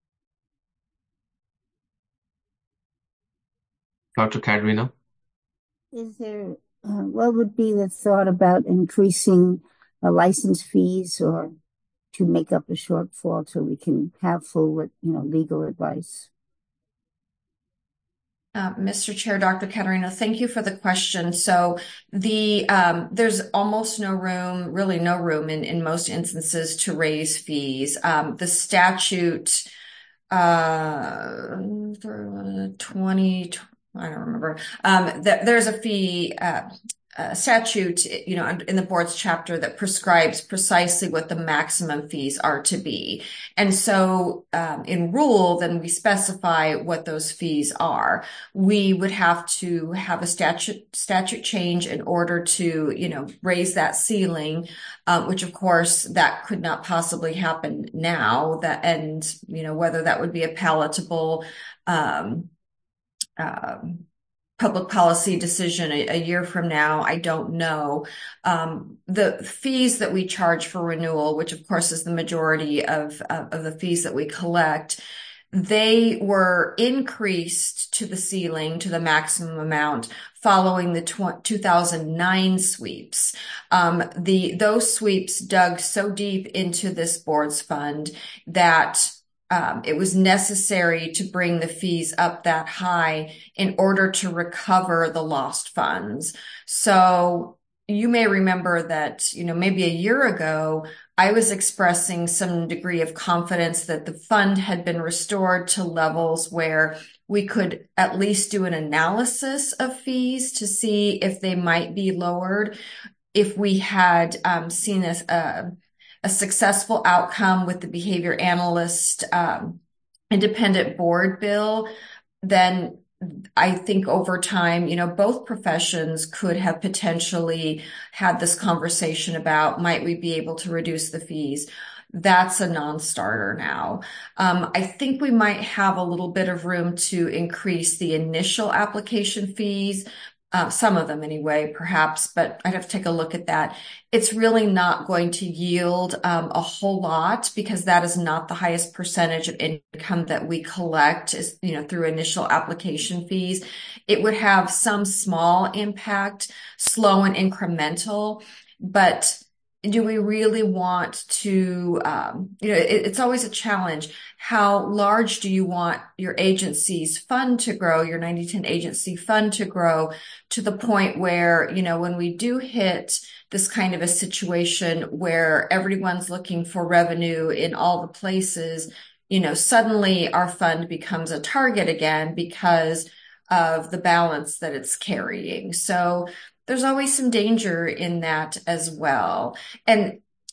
Doctor Caterina? Is there, uh, what would be the thought about increasing uh, license fees, or to make up a shortfall so we can have full, you know, legal advice? Uh, Mister Chair, Doctor Caterina, thank you for the question. So the um, there's almost no room, really no room in, in most instances to raise fees. Um, the statute uh, twenty, I don't remember, um, that there's a fee uh, uh, statute, you know, in the board's chapter that prescribes precisely what the maximum fees are to be. And so um, in rule, then we specify what those fees are. We would have to have a statute statute change in order to, you know, raise that ceiling, um, which of course that could not possibly happen now. That, and, you know, whether that would be a palatable um, um, public policy decision a, a year from now, I don't know. Um, the fees that we charge for renewal, which of course is the majority of, of, of the fees that we collect, they were increased to the ceiling, to the maximum amount, following the tw- two thousand nine sweeps. Um, the those sweeps dug so deep into this board's fund that Um, it was necessary to bring the fees up that high in order to recover the lost funds. So you may remember that, you know, maybe a year ago, I was expressing some degree of confidence that the fund had been restored to levels where we could at least do an analysis of fees to see if they might be lowered if we had um, seen a, a a successful outcome with the behavior analyst um, independent board bill. Then I think over time, you know, both professions could have potentially had this conversation about, might we be able to reduce the fees? That's a non-starter now. Um, I think we might have a little bit of room to increase the initial application fees, Uh, some of them anyway, perhaps, but I'd have to take a look at that. It's really not going to yield um, a whole lot, because that is not the highest percentage of income that we collect, is, you know, through initial application fees. It would have some small impact, slow and incremental, but do we really want to, um, you know, it, it's always a challenge. How large do you want your agency's fund to grow, your ninety ten agency fund to grow, to the point where, you know, when we do hit this kind of a situation where everyone's looking for revenue in all the places, you know, suddenly our fund becomes a target again because of the balance that it's carrying. So there's always some danger in that as well. And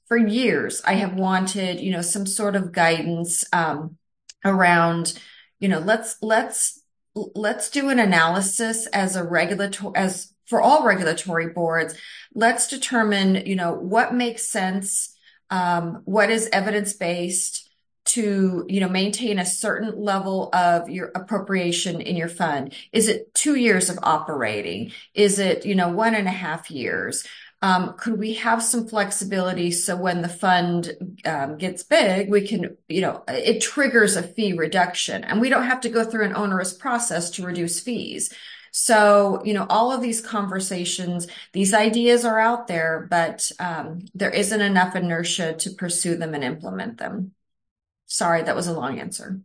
for years, I have wanted, you know, some sort of guidance um, around, you know, let's let's let's do an analysis as a regulatory as for all regulatory boards. Let's determine, you know, what makes sense, um, what is evidence-based to, you know, maintain a certain level of your appropriation in your fund. Is it two years of operating? Is it, you know, one and a half years? Um, could we have some flexibility so when the fund um, gets big, we can, you know, it triggers a fee reduction and we don't have to go through an onerous process to reduce fees. So, you know, all of these conversations, these ideas are out there, but um, there isn't enough inertia to pursue them and implement them. Sorry, that was a long answer.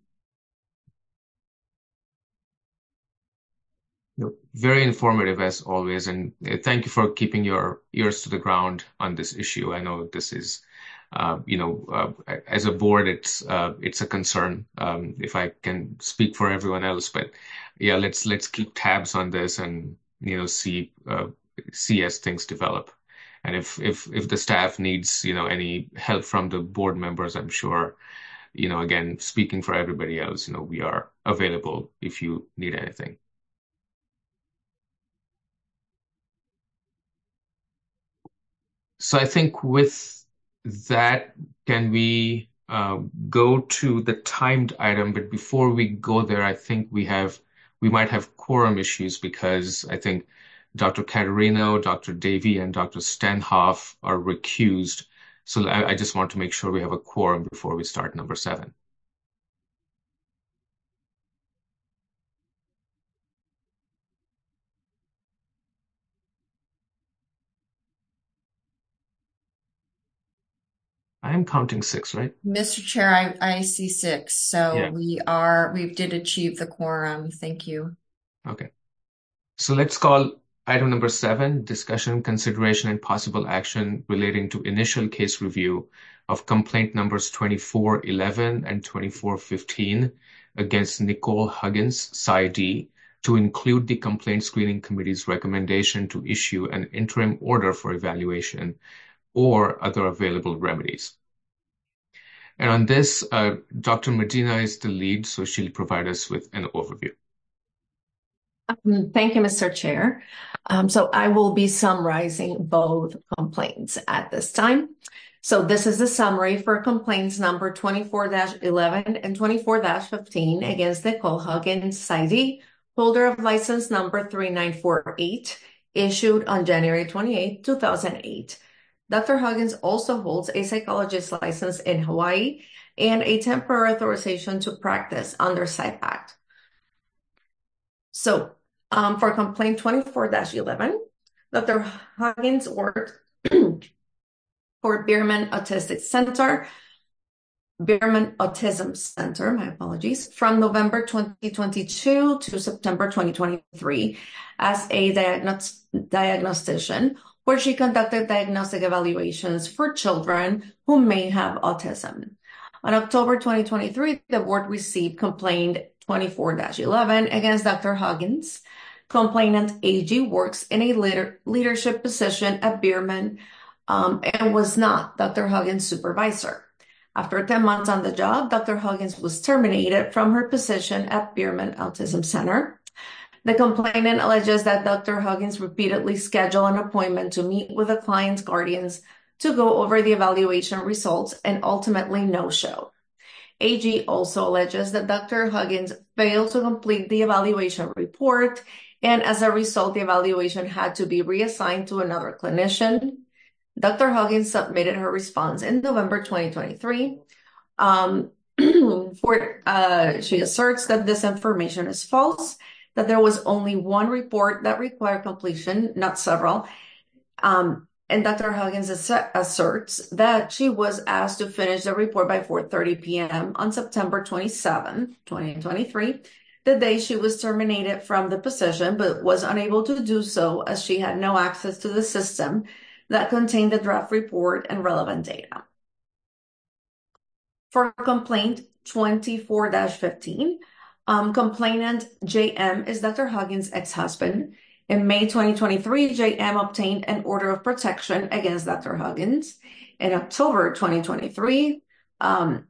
Very informative as always, and thank you for keeping your ears to the ground on this issue. I know this is, uh, you know, uh, as a board, it's uh, it's a concern. Um, if I can speak for everyone else, but yeah, let's let's keep tabs on this and you know see uh, see as things develop. And if if if the staff needs you know any help from the board members, I'm sure. You know, again, speaking for everybody else, you know, we are available if you need anything. So I think with that, can we uh, go to the timed item? But before we go there, I think we have we might have quorum issues because I think Doctor Caterino, Doctor Davey, and Doctor Stenhoff are recused. So I, I just want to make sure we have a quorum before we start number seven. I am counting six, right? Mister Chair, I, I see six. So Yeah. we are, we did achieve the quorum. Thank you. Okay. So let's call item number seven, discussion, consideration, and possible action relating to initial case review of complaint numbers twenty-four eleven and twenty-four fifteen against Nicole Huggins, PsyD, to include the complaint screening committee's recommendation to issue an interim order for evaluation or other available remedies. And on this, uh, Doctor Medina is the lead, so she'll provide us with an overview. Um, thank you, Mister Chair. Um, so I will be summarizing both complaints at this time. So this is the summary for complaints number twenty-four eleven and twenty-four fifteen against Nicole Huggins, PsyD, holder of license number three nine four eight, issued on January twenty-eighth, two thousand eight. Doctor Huggins also holds a psychologist license in Hawaii and a temporary authorization to practice under PSYPE Act. So um, for complaint twenty-four eleven, Doctor Huggins worked for Bierman Autistic Center, Bierman Autism Center, my apologies, from November twenty twenty-two to September twenty twenty-three as a diagnos diagnostician, where she conducted diagnostic evaluations for children who may have autism. On October twenty twenty-three, the board received complaint twenty-four eleven against Doctor Huggins. Complainant A G works in a leader, leadership position at Bierman um, and was not Doctor Huggins' supervisor. After ten months on the job, Doctor Huggins was terminated from her position at Bierman Autism Center. The complainant alleges that Doctor Huggins repeatedly scheduled an appointment to meet with the client's guardians to go over the evaluation results and ultimately no-show. A G also alleges that Doctor Huggins failed to complete the evaluation report, and as a result, the evaluation had to be reassigned to another clinician. Doctor Huggins submitted her response in November twenty twenty-three. Um, for, uh, she asserts that this information is false, that there was only one report that required completion, not several. Um, and Doctor Huggins asserts that she was asked to finish the report by four thirty p m on September twenty-seventh, twenty twenty-three, the day she was terminated from the position, but was unable to do so as she had no access to the system that contained the draft report and relevant data. For complaint twenty-four fifteen, um, complainant J M is Doctor Huggins' ex-husband. In May twenty twenty-three, J M obtained an order of protection against Doctor Huggins. In October twenty twenty-three, um,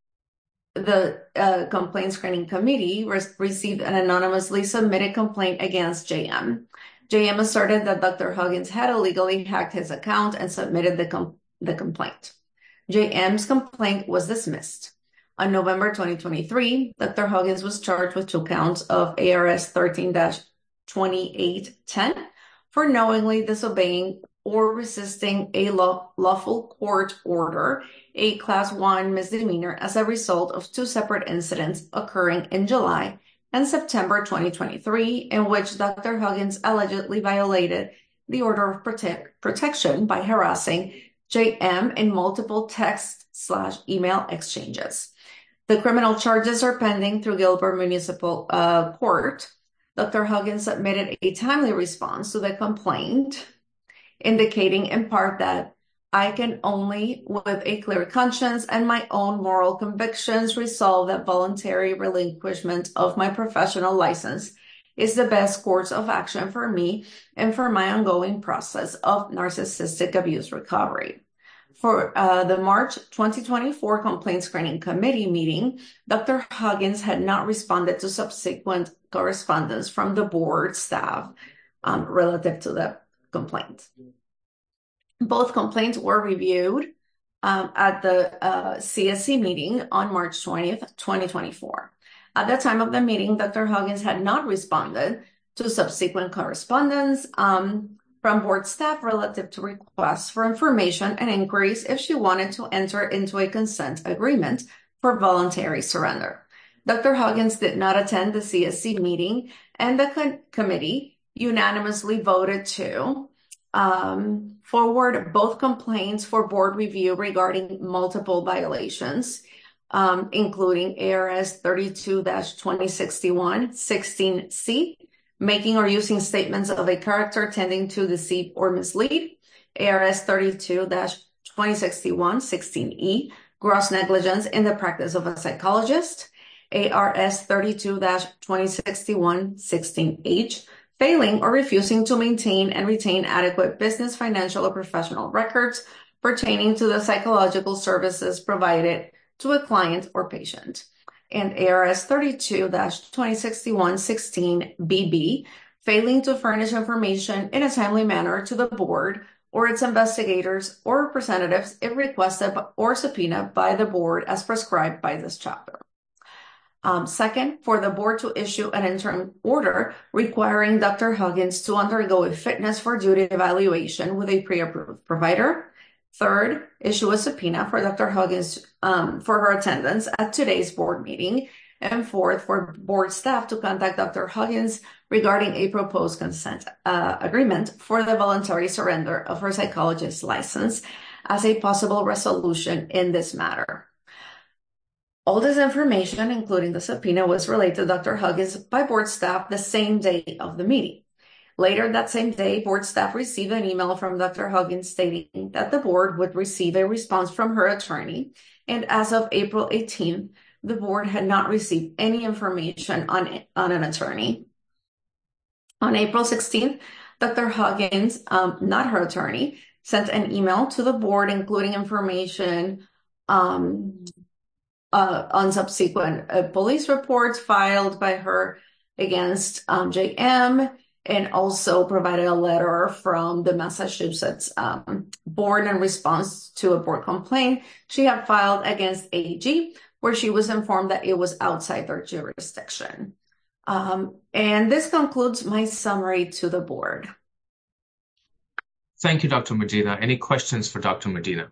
the uh, Complaint Screening Committee re received an anonymously submitted complaint against J M. J M asserted that Doctor Huggins had illegally hacked his account and submitted the, com the complaint. J M's complaint was dismissed. On November twenty twenty-three, Doctor Huggins was charged with two counts of A R S thirteen dash twenty-eight ten for knowingly disobeying or resisting a law lawful court order, a class one misdemeanor, as a result of two separate incidents occurring in July and September twenty twenty-three, in which Doctor Huggins allegedly violated the order of prote protection by harassing J M in multiple text slash email exchanges. The criminal charges are pending through Gilbert Municipal uh, Court. Doctor Huggins submitted a timely response to the complaint, indicating in part that I can only, with a clear conscience and my own moral convictions, resolve that voluntary relinquishment of my professional license is the best course of action for me and for my ongoing process of narcissistic abuse recovery. For uh, the March twenty twenty-four Complaint Screening Committee meeting, Doctor Huggins had not responded to subsequent correspondence from the board staff um, relative to the complaint. Both complaints were reviewed um, at the uh, C S C meeting on March twentieth, twenty twenty-four. At the time of the meeting, Doctor Huggins had not responded to subsequent correspondence um, from board staff relative to requests for information and inquiries if she wanted to enter into a consent agreement for voluntary surrender. Doctor Huggins did not attend the C S C meeting, and the co committee unanimously voted to um, forward both complaints for board review regarding multiple violations, um, including A R S thirty-two dash twenty sixty-one sixteen C, making or using statements of a character tending to deceive or mislead, A R S thirty-two dash twenty sixty-one sixteen E, gross negligence in the practice of a psychologist, A R S thirty-two dash twenty sixty-one sixteen H, failing or refusing to maintain and retain adequate business, financial, or professional records pertaining to the psychological services provided to a client or patient, and A R S thirty-two dash twenty sixty-one sixteen B B, failing to furnish information in a timely manner to the board or its investigators or representatives if requested or subpoenaed by the board as prescribed by this chapter. Um, second, for the board to issue an interim order requiring Doctor Huggins to undergo a fitness for duty evaluation with a pre-approved provider. Third, issue a subpoena for Doctor Huggins um, for her attendance at today's board meeting. And fourth, for board staff to contact Doctor Huggins regarding a proposed consent uh, agreement for the voluntary surrender of her psychologist's license as a possible resolution in this matter. All this information, including the subpoena, was relayed to Doctor Huggins by board staff the same day of the meeting. Later that same day, board staff received an email from Doctor Huggins stating that the board would receive a response from her attorney, and as of April eighteenth, the board had not received any information on, on an attorney. On April sixteenth, Doctor Huggins, um, not her attorney, sent an email to the board including information um, Uh, on subsequent uh, police reports filed by her against um, J M, and also provided a letter from the Massachusetts um, board in response to a board complaint she had filed against A G, where she was informed that it was outside their jurisdiction. Um, and this concludes my summary to the board. Thank you, Doctor Medina. Any questions for Doctor Medina?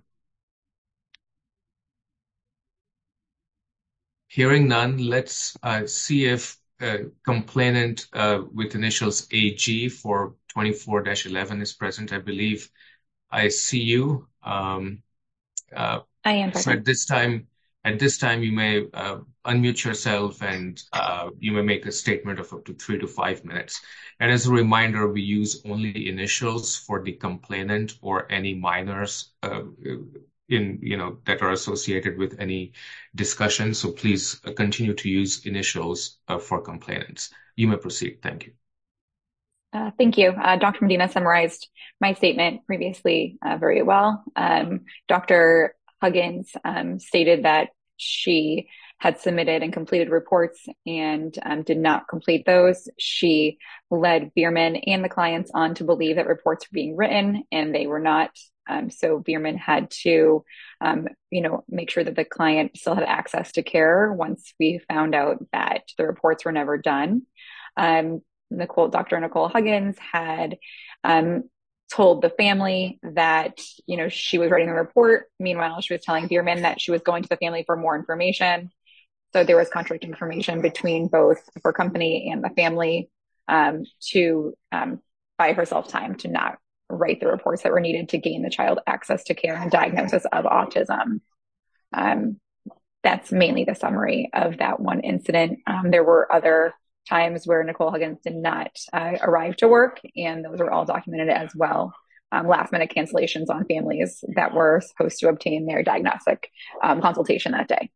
Hearing none, let's uh, see if uh, complainant uh, with initials A G for twenty-four dash eleven is present. I believe I see you. Um, uh, I am present. So at this time, at this time, you may uh, unmute yourself and uh, you may make a statement of up to three to five minutes. And as a reminder, we use only initials for the complainant or any minors uh, in, you know, that are associated with any discussion. So please uh, continue to use initials uh, for complainants. You may proceed. Thank you. Uh, thank you. Uh, Doctor Medina summarized my statement previously uh, very well. Um, Doctor Huggins um, stated that she had submitted and completed reports and um, did not complete those. She led Bierman and the clients on to believe that reports were being written and they were not. Um, so Bierman had to, um, you know, make sure that the client still had access to care once we found out that the reports were never done. Um, Nicole, Doctor Nicole Huggins had um, told the family that, you know, she was writing the report. Meanwhile, she was telling Bierman that she was going to the family for more information. So there was contradicting information between both her company and the family um, to um, buy herself time to not write the reports that were needed to gain the child access to care and diagnosis of autism. Um, that's mainly the summary of that one incident. Um, there were other times where Nicole Huggins did not uh, arrive to work, and those are all documented as well. Um, last minute cancellations on families that were supposed to obtain their diagnostic um, consultation that day.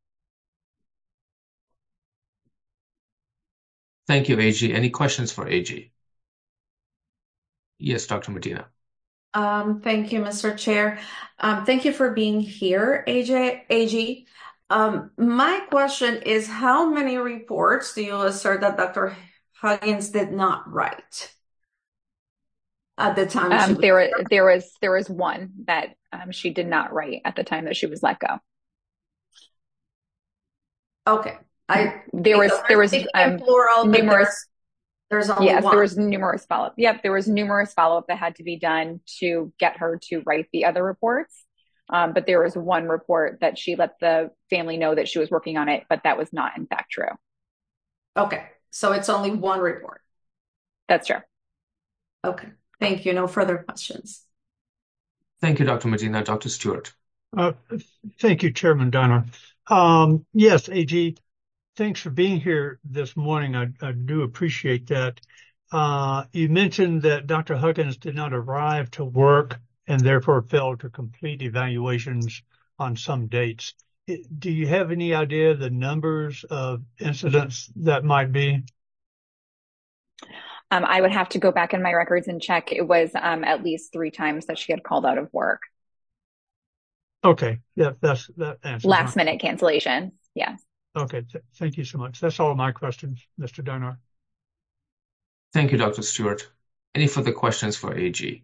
Thank you, A G. Any questions for A G? Yes, Doctor Medina. Um, thank you, Mister Chair. Um, thank you for being here, A J, A G. Um, my question is, how many reports do you assert that Doctor Huggins did not write at the time? Um, she was there, there was there was one that um, she did not write at the time that she was let go. Okay, I there was there was um, plural, numerous. There's only yes, one. there was numerous follow up. Yep, there was numerous follow up that had to be done to get her to write the other reports. Um, but there was one report that she let the family know that she was working on it, but that was not in fact true. Okay, so it's only one report. That's true. Okay, thank you. No further questions. Thank you, Doctor Medina. Doctor Stewart. Uh, thank you, Chairman Donner. Um, yes, A G, thanks for being here this morning. I, I do appreciate that. Uh, you mentioned that Doctor Huggins did not arrive to work and therefore failed to complete evaluations on some dates. Do you have any idea the numbers of incidents that might be? Um, I would have to go back in my records and check. It was um, at least three times that she had called out of work. Okay, yeah, that's that answers last my... minute cancellations. Yes. Okay, th- thank you so much. That's all my questions, Mister Donner. Thank you, Doctor Stewart. Any further questions for A G?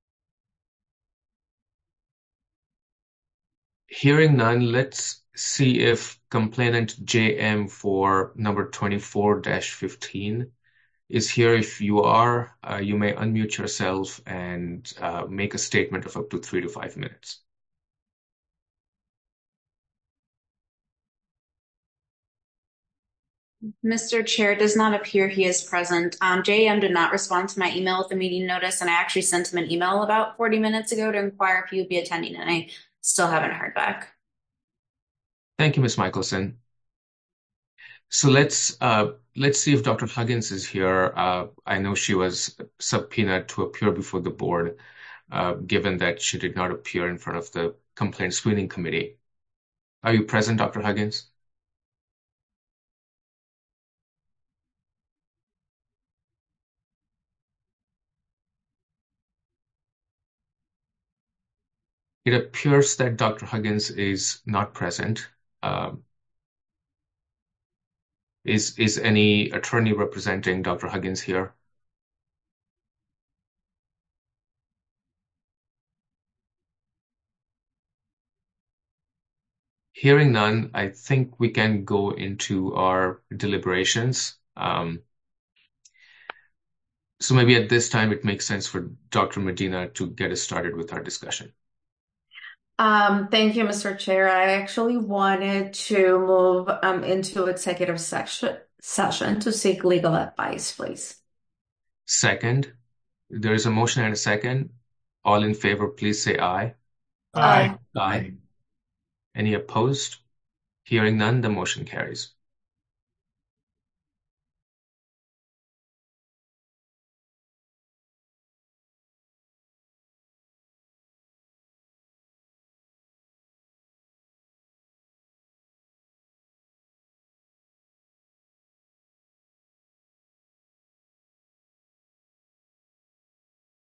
Hearing none, let's see if complainant J M for number twenty-four dash fifteen is here. If you are, uh, you may unmute yourself and uh, make a statement of up to three to five minutes. Mister Chair, it does not appear he is present. Um, J M did not respond to my email with the meeting notice, and I actually sent him an email about forty minutes ago to inquire if he would be attending, and I still haven't heard back. Thank you, Miz Michelson. So let's uh, let's see if Doctor Huggins is here. Uh, I know she was subpoenaed to appear before the board, uh, given that she did not appear in front of the complaint screening committee. Are you present, Doctor Huggins? It appears that Doctor Huggins is not present. Um, is is any attorney representing Doctor Huggins here? Hearing none, I think we can go into our deliberations. Um, so maybe at this time it makes sense for Doctor Medina to get us started with our discussion. Um, thank you, Mister Chair. I actually wanted to move um, into executive section, session to seek legal advice, please. Second, there is a motion and a second. All in favor, please say aye. Aye. Aye. Any opposed? Hearing none, the motion carries.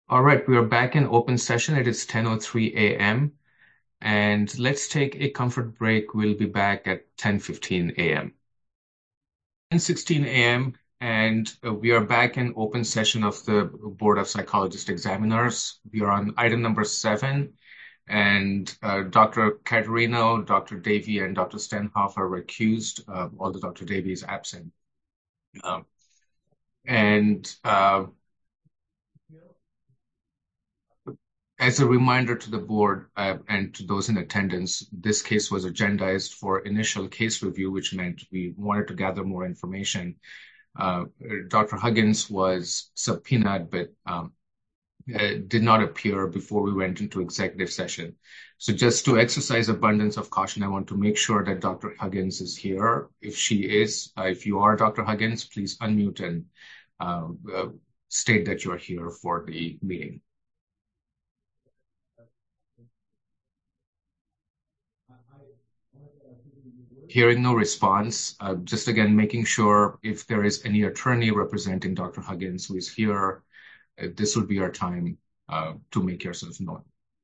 All right, we are back in open session. It is ten oh three a m and let's take a comfort break. We'll be back at ten fifteen a m ten sixteen a m and uh, we are back in open session of the Board of Psychologist Examiners. We are on item number seven, and uh, Doctor Caterino, Doctor Davey, and Doctor Stenhoff are recused, uh, although Doctor Davey is absent. Um, and uh, as a reminder to the board uh, and to those in attendance, this case was agendized for initial case review, which meant we wanted to gather more information. Uh, Doctor Huggins was subpoenaed, but um, uh, did not appear before we went into executive session. So just to exercise abundance of caution, I want to make sure that Doctor Huggins is here. If she is, uh, if you are Doctor Huggins, please unmute and uh, uh, state that you're here for the meeting. Hearing no response, uh, just again, making sure if there is any attorney representing Doctor Huggins who is here, uh, this would be our time uh, to make yourself known.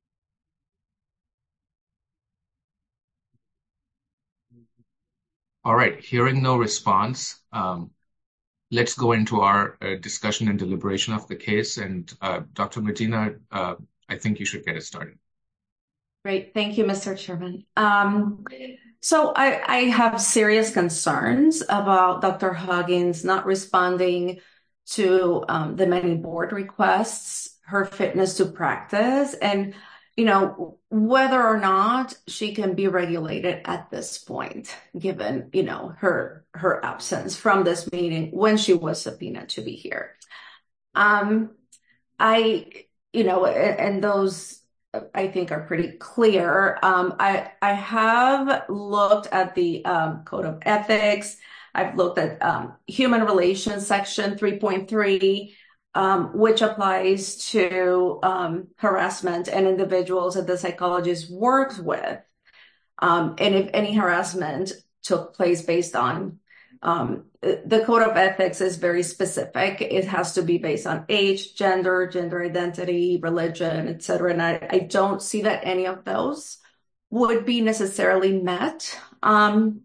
All right, hearing no response, um, let's go into our uh, discussion and deliberation of the case. And uh, Doctor Medina, uh, I think you should get it started. Great. Thank you, Mister Chairman. Um, so I, I have serious concerns about Doctor Huggins not responding to um, the many board requests, her fitness to practice, and, you know, whether or not she can be regulated at this point, given, you know, her, her absence from this meeting when she was subpoenaed to be here. Um, I, you know, and, and those I think are pretty clear. Um, I, I have looked at the um, Code of Ethics. I've looked at um, Human Relations Section three point three, um, which applies to um, harassment and individuals that the psychologist works with. Um, and if any harassment took place based on Um, the Code of Ethics is very specific. It has to be based on age, gender, gender identity, religion, et cetera. And I, I don't see that any of those would be necessarily met. Um,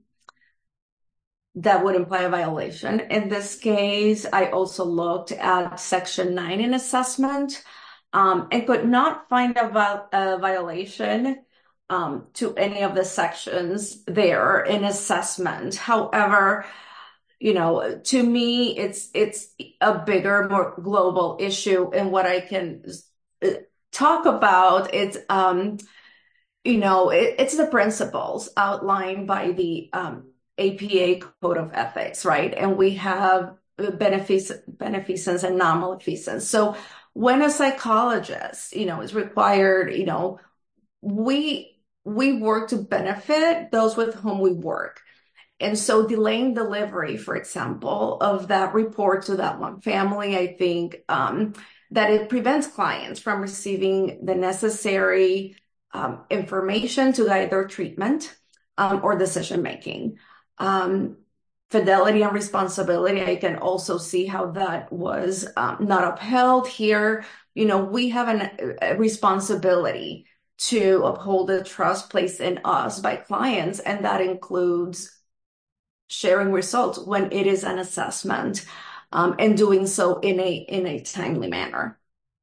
that would imply a violation. In this case, I also looked at Section nine in assessment um, and could not find a, vi- a violation um, to any of the sections there in assessment. However, you know, to me, it's it's a bigger, more global issue. And what I can talk about, it's, um, you know, it, it's the principles outlined by the um, A P A Code of Ethics, right? And we have benefic- beneficence and non-maleficence. So when a psychologist, you know, is required, you know, we we work to benefit those with whom we work. And so delaying delivery, for example, of that report to that one family, I think um, that it prevents clients from receiving the necessary um, information to guide their treatment um, or decision-making. Um, fidelity and responsibility, I can also see how that was um, not upheld here. You know, we have an, a responsibility to uphold the trust placed in us by clients, and that includes sharing results when it is an assessment, um, and doing so in a in a timely manner.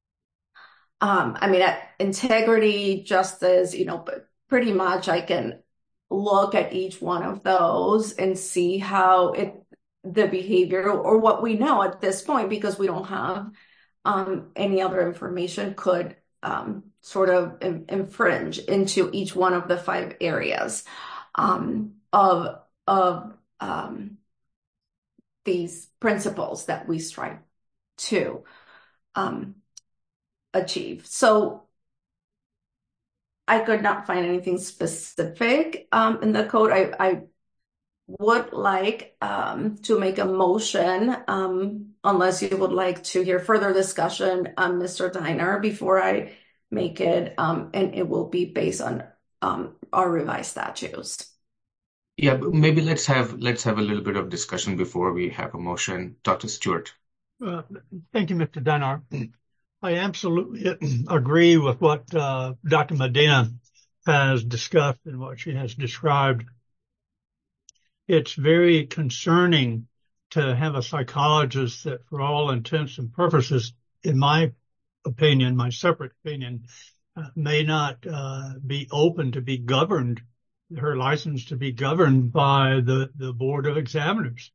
Um, I mean, at integrity, justice, you know, but pretty much I can look at each one of those and see how it the behavior or what we know at this point, because we don't have um, any other information, could um, sort of in, infringe into each one of the five areas um, of of Um, these principles that we strive to um, achieve. So I could not find anything specific um, in the code. I, I would like um, to make a motion, um, unless you would like to hear further discussion on Mister Diner before I make it, um, and it will be based on um, our revised statutes. Yeah, but maybe let's have let's have a little bit of discussion before we have a motion. Doctor Stewart. Uh, thank you, Mister Diner. I absolutely agree with what uh, Doctor Medina has discussed and what she has described. It's very concerning to have a psychologist that, for all intents and purposes, in my opinion, my separate opinion, uh, may not uh, be open to be governed, her license to be governed by the, the Board of Examiners.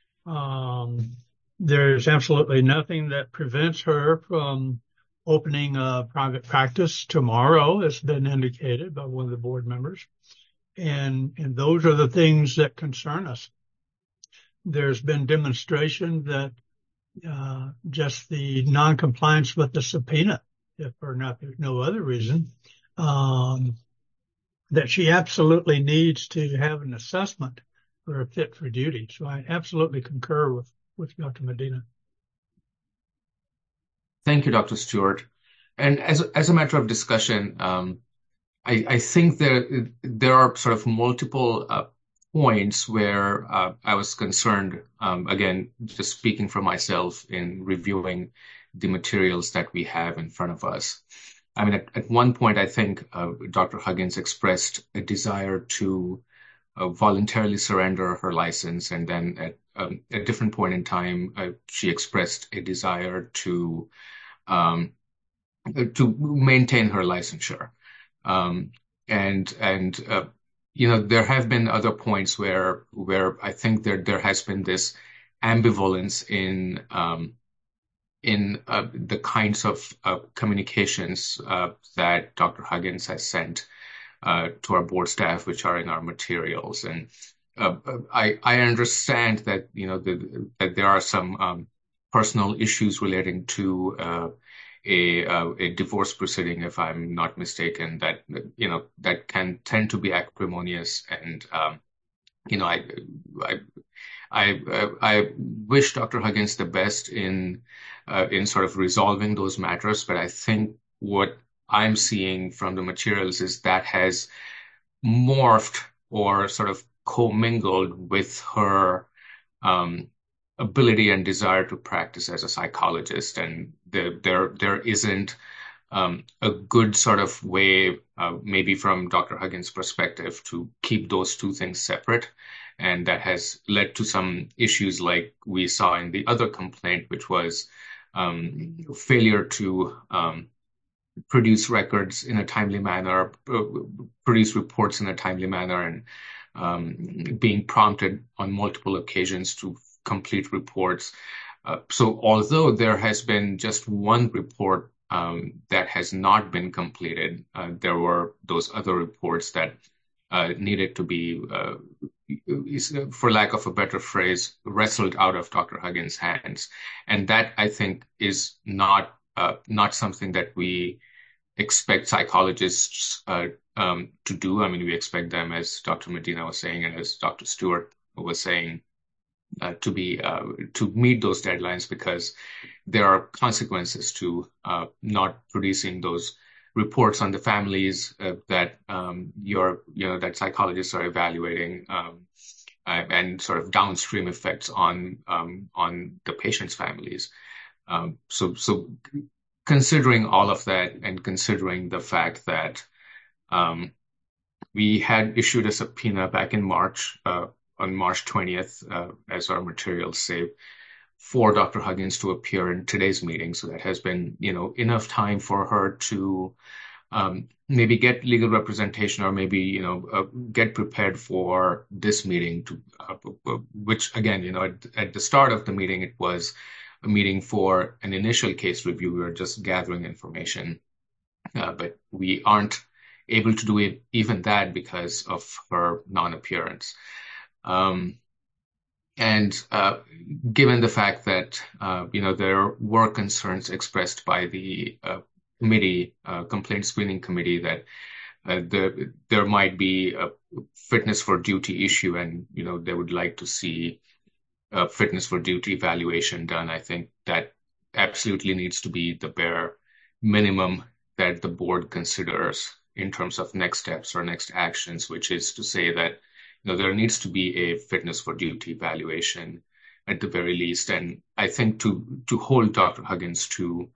Um, there's absolutely nothing that prevents her from opening a private practice tomorrow, as been indicated by one of the board members. And, and those are the things that concern us. There's been demonstration that uh, just the noncompliance with the subpoena, if or not, there's no other reason, um, that she absolutely needs to have an assessment for a fit for duty. So I absolutely concur with, with Doctor Medina. Thank you, Doctor Stewart. And as, as a matter of discussion, um, I, I think there, there are sort of multiple uh, points where uh, I was concerned, um, again, just speaking for myself in reviewing the materials that we have in front of us. I mean, at, at one point, I think uh, Doctor Huggins expressed a desire to uh, voluntarily surrender her license. And then at um, a different point in time, uh, she expressed a desire to um, to maintain her licensure. Um, and, and, uh, you know, there have been other points where, where I think there, there has been this ambivalence in, um, in, uh, the kinds of, uh, communications, uh, that Doctor Huggins has sent, uh, to our board staff, which are in our materials. And, uh, I, I understand that, you know, the, that there are some, um, personal issues relating to, uh, A, uh, a divorce proceeding, if I'm not mistaken, that, you know, that can tend to be acrimonious. And, um, you know, I, I, I, I wish Doctor Huggins the best in, uh, in sort of resolving those matters. But I think what I'm seeing from the materials is that has morphed or sort of commingled with her, um, ability and desire to practice as a psychologist. And there, there, there isn't um, a good sort of way, uh, maybe from Doctor Huggins' perspective, to keep those two things separate. And that has led to some issues like we saw in the other complaint, which was um, failure to um, produce records in a timely manner, uh, produce reports in a timely manner, and um, being prompted on multiple occasions to complete reports. Uh, so although there has been just one report um, that has not been completed, uh, there were those other reports that uh, needed to be, uh, for lack of a better phrase, wrestled out of Doctor Huggins' hands. And that, I think, is not uh, not something that we expect psychologists uh, um, to do. I mean, we expect them, as Doctor Medina was saying, and as Doctor Stewart was saying, Uh, to be uh, to meet those deadlines, because there are consequences to uh, not producing those reports on the families uh, that um, your you know that psychologists are evaluating, um, uh, and sort of downstream effects on um, on the patients' families. Um, so so considering all of that, and considering the fact that um, we had issued a subpoena back in March. Uh, on March twentieth, uh, as our materials say, for Doctor Huggins to appear in today's meeting. So that has been, you know, enough time for her to um, maybe get legal representation, or maybe, you know, uh, get prepared for this meeting, to uh, which, again, you know, at, at the start of the meeting, it was a meeting for an initial case review. We were just gathering information, uh, but we aren't able to do it, even that, because of her non-appearance. Um, and, uh, given the fact that, uh, you know, there were concerns expressed by the, uh, committee, uh, complaint screening committee, that, uh, the, there might be a fitness for duty issue, and, you know, they would like to see a fitness for duty evaluation done. I think that absolutely needs to be the bare minimum that the board considers in terms of next steps or next actions, which is to say that, you know, there needs to be a fitness for duty evaluation at the very least. And I think to to hold Doctor Huggins to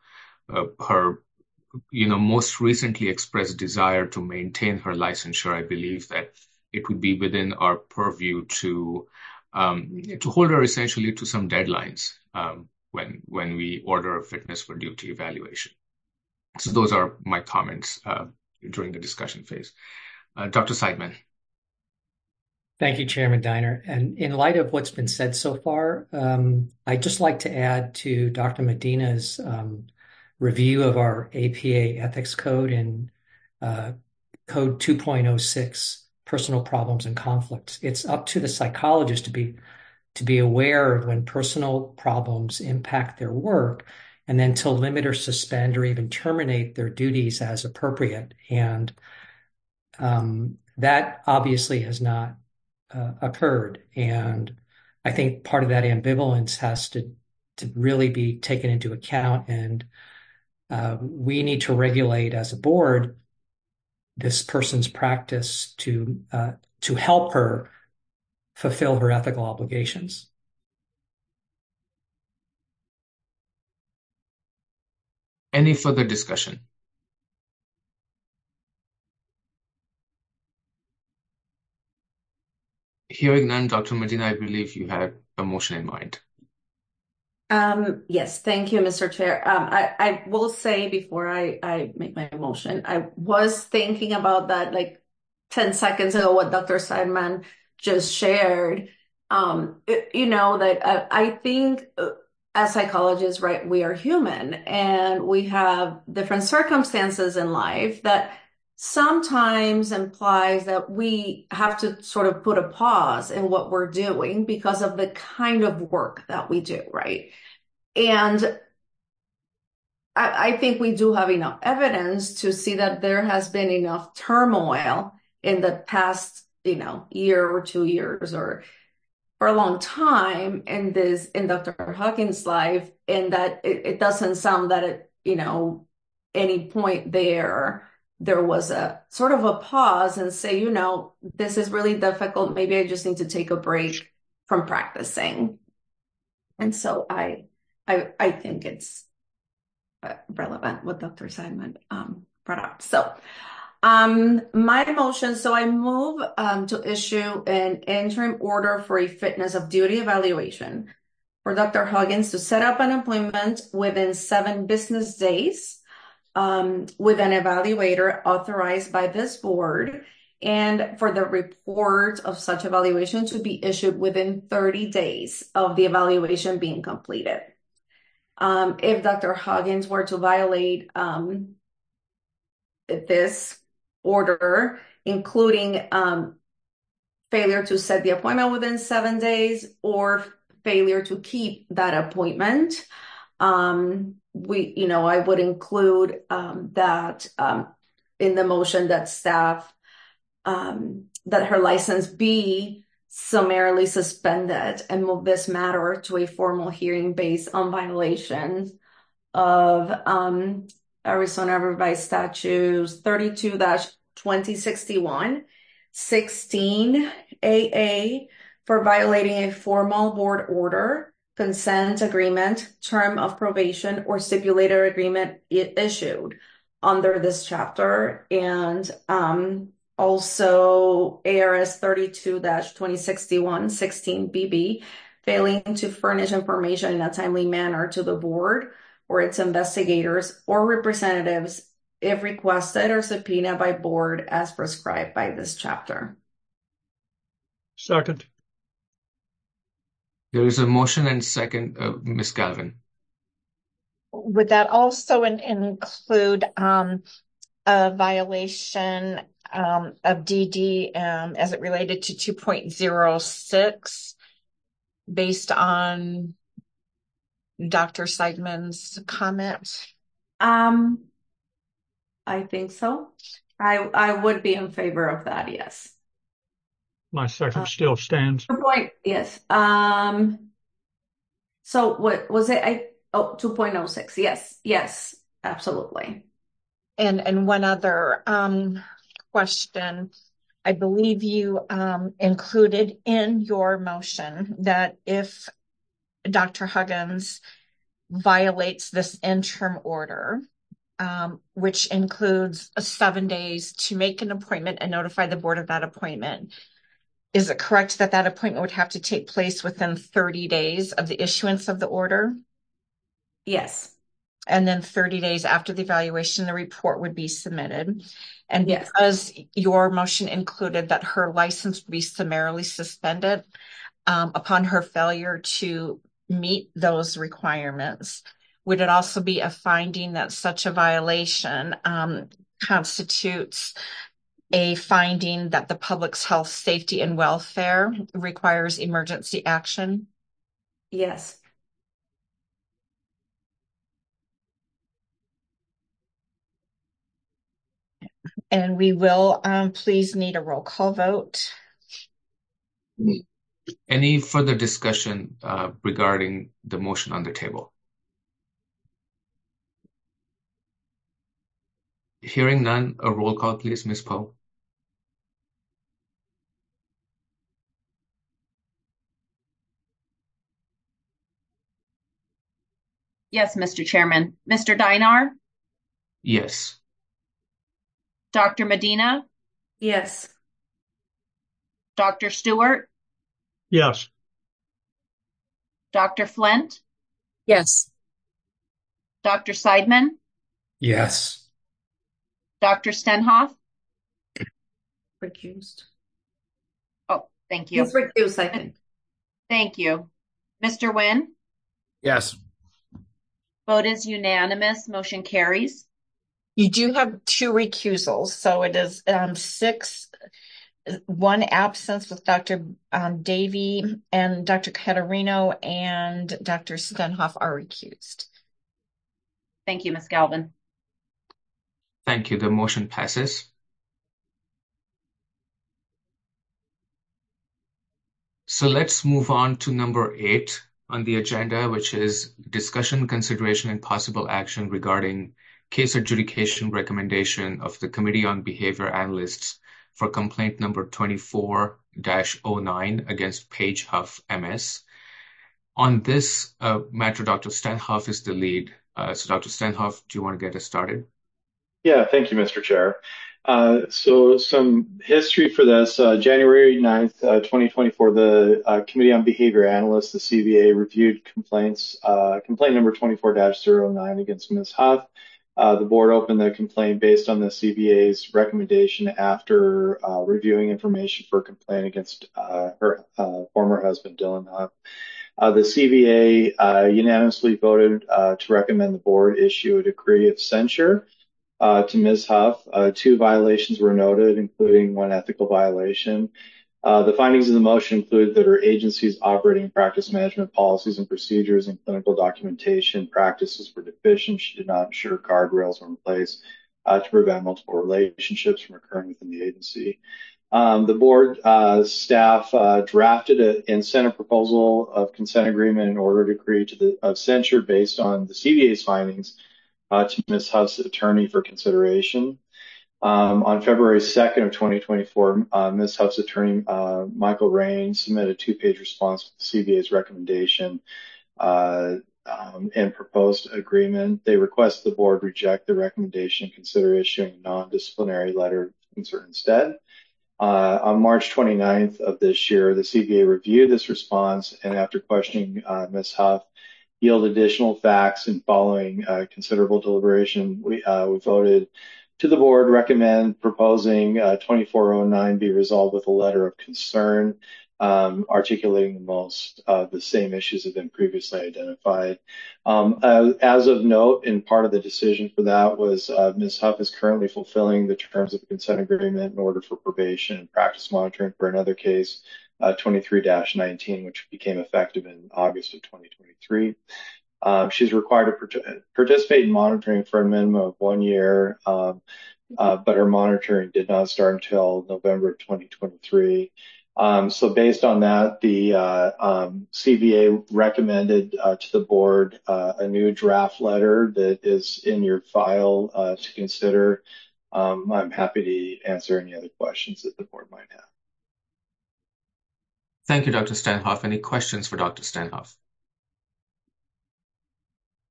uh, her, you know, most recently expressed desire to maintain her licensure, I believe that it would be within our purview to um, to hold her essentially to some deadlines um, when when we order a fitness for duty evaluation. So those are my comments uh, during the discussion phase. Uh, Doctor Seidman. Thank you, Chairman Diner. And in light of what's been said so far, um, I'd just like to add to Doctor Medina's um, review of our A P A ethics code and uh, code two point oh six, personal problems and conflicts. It's up to the psychologist to be to be aware of when personal problems impact their work, and then to limit or suspend or even terminate their duties as appropriate. And um, that obviously has not uh, occurred. And I think part of that ambivalence has to, to really be taken into account. And uh, we need to regulate as a board this person's practice to uh, to help her fulfill her ethical obligations. Any further discussion? Hearing none, Doctor Medina, I believe you had a motion in mind. Um, yes, thank you, Mister Chair. Um, I, I will say before I, I make my motion, I was thinking about that like ten seconds ago, what Doctor Seidman just shared. Um, it, you know, that uh, I think uh, as psychologists, right, we are human and we have different circumstances in life that sometimes implies that we have to sort of put a pause in what we're doing because of the kind of work that we do, right? And I, I think we do have enough evidence to see that there has been enough turmoil in the past, you know, year or two years or for a long time in this, in Doctor Huggins' life, and that it, it doesn't sound that at, you know, any point there, there was a sort of a pause and say, you know, this is really difficult. Maybe I just need to take a break from practicing. And so I, I, I think it's relevant what Doctor Seidman um, brought up. So um, my motion, so I move um, to issue an interim order for a fitness of duty evaluation for Doctor Huggins to set up an appointment within seven business days Um, with an evaluator authorized by this board, and for the report of such evaluation to be issued within thirty days of the evaluation being completed. Um, if Doctor Huggins were to violate um, this order, including um, failure to set the appointment within seven days or failure to keep that appointment, um, we, you know, I would include um, that um, in the motion that staff, um, that her license be summarily suspended and move this matter to a formal hearing based on violations of um, Arizona Revised Statutes thirty-two dash twenty sixty-one, sixteen A A for violating a formal board order, consent agreement, term of probation, or stipulated agreement issued under this chapter, and um, also A R S thirty-two dash twenty sixty-one, sixteen B B, failing to furnish information in a timely manner to the board or its investigators or representatives if requested or subpoenaed by board as prescribed by this chapter. Second. There is a motion and second, uh, Miz Galvin. Would that also in, include um, a violation um, of D D um, as it related to two point oh six based on Doctor Seidman's comment? Um, I think so. I I would be in favor of that, yes. My second Uh, still stands. Good point, yes. Um, so what was it? I oh, two point oh six. Yes, yes, absolutely. And and one other um, question. I believe you um, included in your motion that if Doctor Huggins violates this interim order, um, which includes seven days to make an appointment and notify the board of that appointment. Is it correct that that appointment would have to take place within thirty days of the issuance of the order? Yes. And then thirty days after the evaluation, the report would be submitted. And Yes. because your motion included that her license would be summarily suspended um, upon her failure to meet those requirements, would it also be a finding that such a violation um, constitutes a finding that the public's health, safety, and welfare requires emergency action? Yes. And we will um, please need a roll call vote. Any further discussion uh, regarding the motion on the table? Hearing none, a roll call, please, Miz Poe. Yes, Mister Chairman. Mister Dinar? Yes. Doctor Medina? Yes. Doctor Stewart? Yes. Doctor Flint? Yes. Doctor Seidman? Yes. Doctor Stenhoff? Recused. Oh, thank you. He's recused, I think. Thank you. Mister Nguyen? Yes. Vote is unanimous. Motion carries. You do have two recusals, so it is um, six, one absence with Doctor Um, Davey and Doctor Caterino, and Doctor Stenhoff are recused. Thank you, Miz Galvin. Thank you. The motion passes. So let's move on to number eight on the agenda, which is discussion, consideration, and possible action regarding case adjudication recommendation of the Committee on Behavior Analysts for complaint number twenty-four dash oh nine against Paige Huff, M S. On this uh, matter, Doctor Stenhoff is the lead. Uh, so Doctor Stenhoff, do you want to get us started? Yeah, thank you, Mister Chair. Uh, so some history for this. Uh, January ninth, uh, twenty twenty-four, the uh, Committee on Behavior Analysts, the C B A, reviewed complaints, uh, complaint number twenty-four dash oh nine against Miz Huff. Uh, the board opened the complaint based on the C B A's recommendation after uh, reviewing information for a complaint against uh, her uh, former husband, Dylan Huff. Uh, the C B A uh, unanimously voted uh, to recommend the board issue a decree of censure Uh, to Miz Huff. Uh, two violations were noted, including one ethical violation. Uh, the findings of the motion include that her agency's operating practice management policies and procedures and clinical documentation practices were deficient. She did not ensure guardrails were in place uh, to prevent multiple relationships from occurring within the agency. Um, the board uh, staff uh, drafted an incentive proposal of consent agreement in order to decree to the of censure based on the C B A's findings Uh, to Miz Huff's attorney for consideration. Um, on February second of twenty twenty-four, uh, Miz Huff's attorney, uh, Michael Rain, submitted a two-page response to the C B A's recommendation uh, um, and proposed agreement. They request the board reject the recommendation and consider issuing a non-disciplinary letter of concern instead. Uh, on March twenty-ninth of this year, the C B A reviewed this response, and after questioning uh, Miz Huff, yield additional facts, and following uh, considerable deliberation, we uh, we voted to the board recommend proposing uh, twenty-four oh nine be resolved with a letter of concern, um, articulating most of uh, the same issues have been previously identified. Um, uh, as of note, and part of the decision for that was uh, Miz Huff is currently fulfilling the terms of the consent agreement in order for probation and practice monitoring for another case, Uh, twenty-three dash nineteen, which became effective in August of twenty twenty-three. Um, she's required to part- participate in monitoring for a minimum of one year, um, uh, but her monitoring did not start until November of twenty twenty-three. Um, so based on that, the uh, um, C B A recommended uh, to the board uh, a new draft letter that is in your file uh, to consider. Um, I'm happy to answer any other questions that the board might have. Thank you, Doctor Stenhoff. Any questions for Doctor Stenhoff?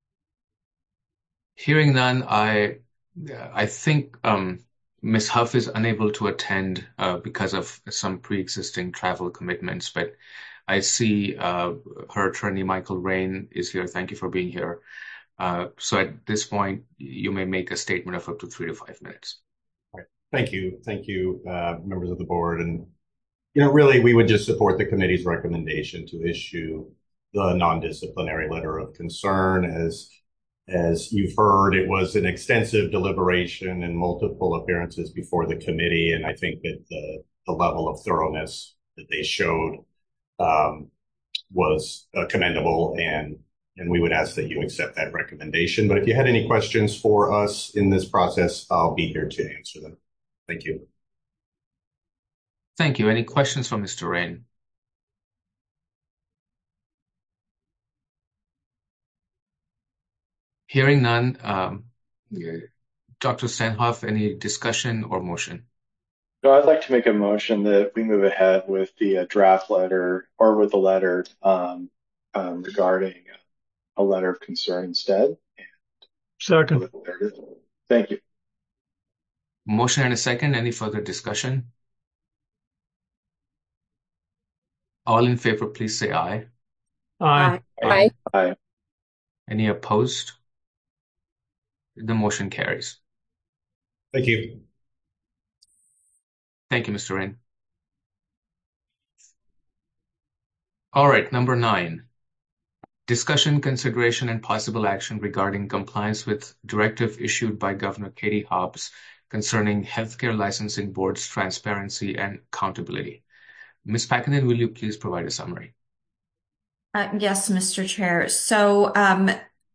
hearing none, I I think um, Miz Huff is unable to attend uh, because of some pre-existing travel commitments, but I see uh, her attorney, Michael Rain, is here. Thank you for being here. Uh, so at this point, you may make a statement of up to three to five minutes. Right. Thank you. Thank you, uh, members of the board. And, you know, really, we would just support the committee's recommendation to issue the non-disciplinary letter of concern. As, as you've heard, it was an extensive deliberation and multiple appearances before the committee. And I think that the, the level of thoroughness that they showed um, was uh, commendable, and and we would ask that you accept that recommendation. But if you had any questions for us in this process, I'll be here to answer them. Thank you. Thank you. Any questions for Mister Rain? Hearing none, um, Doctor Stenhoff, any discussion or motion? No, I'd like to make a motion that we move ahead with the uh, draft letter or with the letter um, um, regarding a letter of concern instead. Second. Thank you. Motion and a second. Any further discussion? All in favor, please say aye. Aye. Aye. Aye. Any opposed? The motion carries. Thank you. Thank you, Mister Rain. All right, number nine. Discussion, consideration, and possible action regarding compliance with directive issued by Governor Katie Hobbs concerning healthcare licensing board's transparency and accountability. Miz Packenden, will you please provide a summary? Uh, yes, Mister Chair. So um,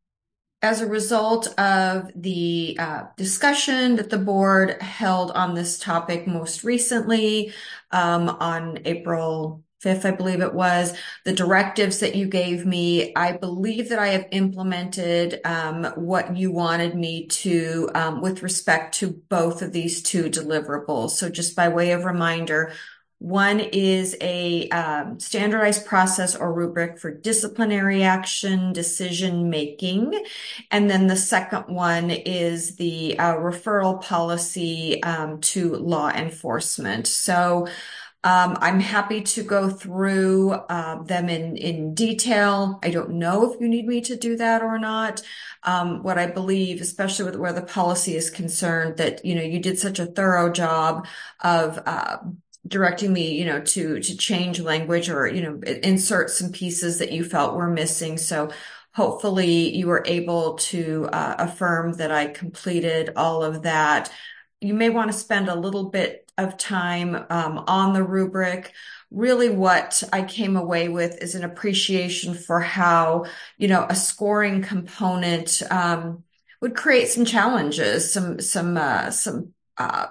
as a result of the uh, discussion that the board held on this topic most recently um, on April fifth, I believe it was, the directives that you gave me, I believe that I have implemented um, what you wanted me to um, with respect to both of these two deliverables. So just by way of reminder, one is a um, standardized process or rubric for disciplinary action, decision making. And then the second one is the uh, referral policy um, to law enforcement. So Um, I'm happy to go through uh, them in, in detail. I don't know if you need me to do that or not. Um, what I believe, especially with where the policy is concerned, that, you know, you did such a thorough job of uh, directing me, you know, to, to change language or, you know, insert some pieces that you felt were missing. So hopefully you were able to uh, affirm that I completed all of that. You may want to spend a little bit of time um, on the rubric. Really what I came away with is an appreciation for how, you know, a scoring component um, would create some challenges, some, some, uh, some uh,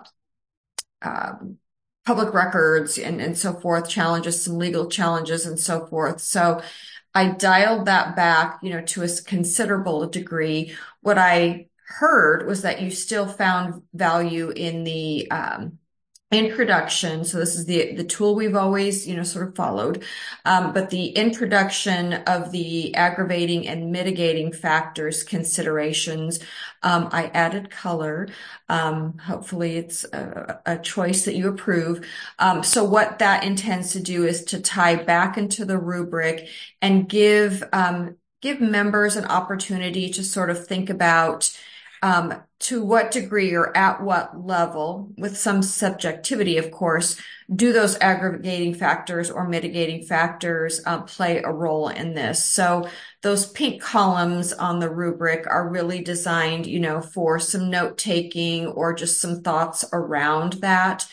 uh, public records and, and so forth, challenges, some legal challenges and so forth. So I dialed that back, you know, to a considerable degree. What I heard was that you still found value in the um, introduction. So this is the the tool we've always, you know, sort of followed. Um, but the introduction of the aggravating and mitigating factors considerations, um, I added color. Um, hopefully it's a, a choice that you approve. Um, so what that intends to do is to tie back into the rubric and give um, give members an opportunity to sort of think about Um, to what degree or at what level, with some subjectivity, of course, do those aggregating factors or mitigating factors uh, play a role in this? So those pink columns on the rubric are really designed, you know, for some note taking or just some thoughts around that.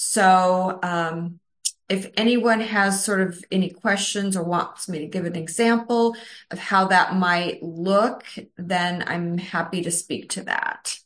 So, um, if anyone has sort of any questions or wants me to give an example of how that might look, then I'm happy to speak to that.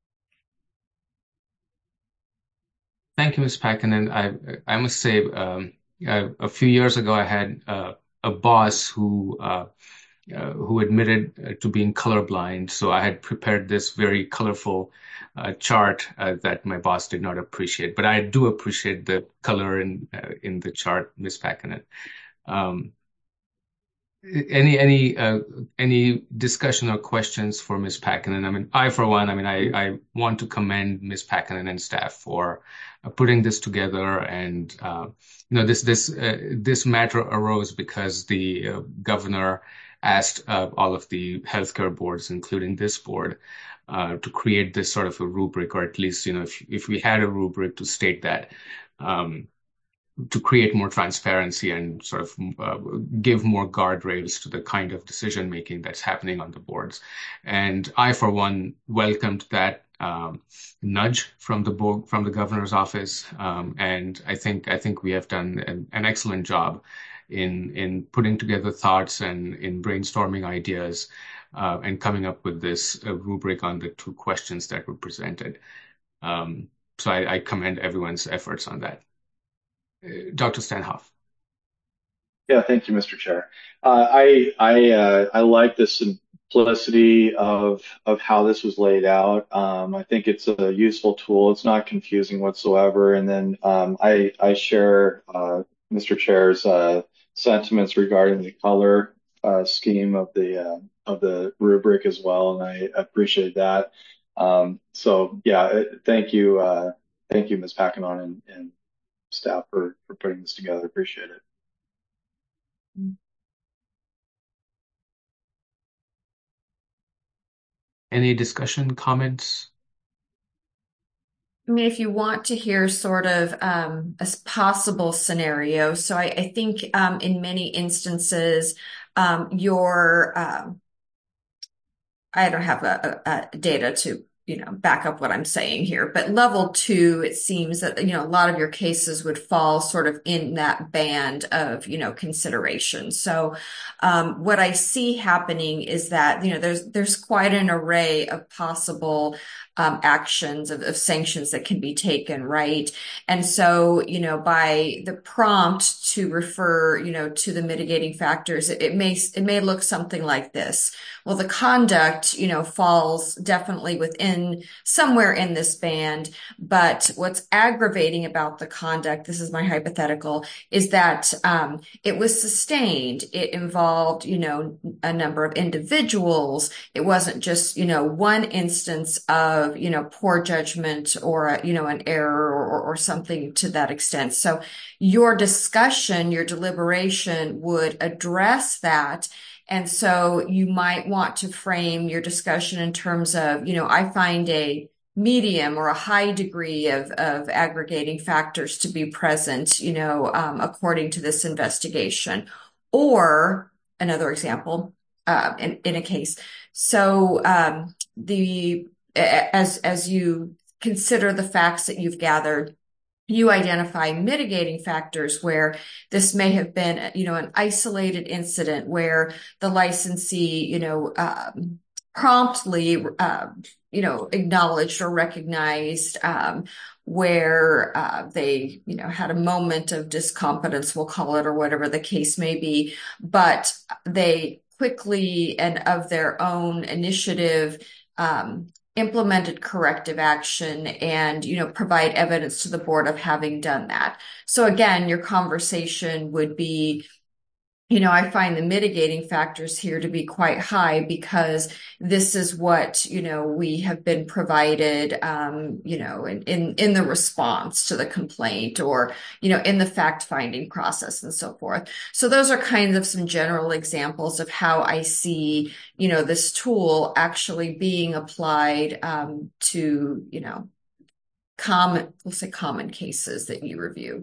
Thank you, Miz Packenden. I I must say, um, a, a few years ago, I had uh, a boss who uh, uh, who admitted to being colorblind. So I had prepared this very colorful uh, chart uh, that my boss did not appreciate. But I do appreciate the color in uh, in the chart, Miz Packenden. Um, Any any uh, any discussion or questions for Miz Pakkanen? I mean, I for one, I mean, I I want to commend Miz Pakkanen and staff for uh, putting this together, and uh, you know, this this uh, this matter arose because the uh, governor asked uh, all of the healthcare boards, including this board, uh, to create this sort of a rubric, or at least, you know, if if we had a rubric to state that. Um, to create more transparency and sort of uh, give more guardrails to the kind of decision making that's happening on the boards. And I, for one, welcomed that um, nudge from the board, from the governor's office. Um, and I think I think we have done an, an excellent job in in putting together thoughts and in brainstorming ideas uh, and coming up with this uh, rubric on the two questions that were presented. Um, so I, I commend everyone's efforts on that. Doctor Stanhoff. Yeah, thank you, Mister Chair. Uh, I I uh, I like the simplicity of of how this was laid out. Um, I think it's a useful tool. It's not confusing whatsoever. And then um, I I share uh, Mister Chair's uh, sentiments regarding the color uh, scheme of the uh, of the rubric as well, and I appreciate that. Um, so yeah, thank you, uh, thank you, Miz Pakkanen and, and staff for, for putting this together. Appreciate it. Any discussion, comments? I mean, if you want to hear sort of um, a possible scenario, so I, I think um, in many instances, um, your um, I don't have a, a, a data to you know, back up what I'm saying here. But level two, it seems that, you know, a lot of your cases would fall sort of in that band of, you know, consideration. So um, what I see happening is that, you know, there's there's quite an array of possible um, actions of, of sanctions that can be taken, right? And so, you know, by the prompt to refer, you know, to the mitigating factors, it, it may it may look something like this. Well, the conduct, you know, falls definitely within somewhere in this band. But what's aggravating about the conduct, this is my hypothetical, is that um, it was sustained. It involved, you know, a number of individuals. It wasn't just, you know, one instance of, you know, poor judgment or, a, you know, an error or, or something to that extent. So your discussion, your deliberation would address that. And so you might want to frame your discussion in terms of, you know, I find a medium or a high degree of, of aggregating factors to be present, you know, um, according to this investigation. Or another example, uh, in, in a case. So um, the as as you consider the facts that you've gathered, you identify mitigating factors where this may have been, you know, an isolated incident where the licensee, you know, um, promptly, uh, you know, acknowledged or recognized um, where uh, they, you know, had a moment of discompetence, we'll call it, or whatever the case may be, but they quickly and of their own initiative um, implemented corrective action and, you know, provide evidence to the board of having done that. So again, your conversation would be, you know, I find the mitigating factors here to be quite high because this is what, you know, we have been provided, um, you know, in, in, in the response to the complaint or, you know, in the fact-finding process and so forth. So those are kind of some general examples of how I see, you know, this tool actually being applied um, to, you know, common, we'll say common cases that you review.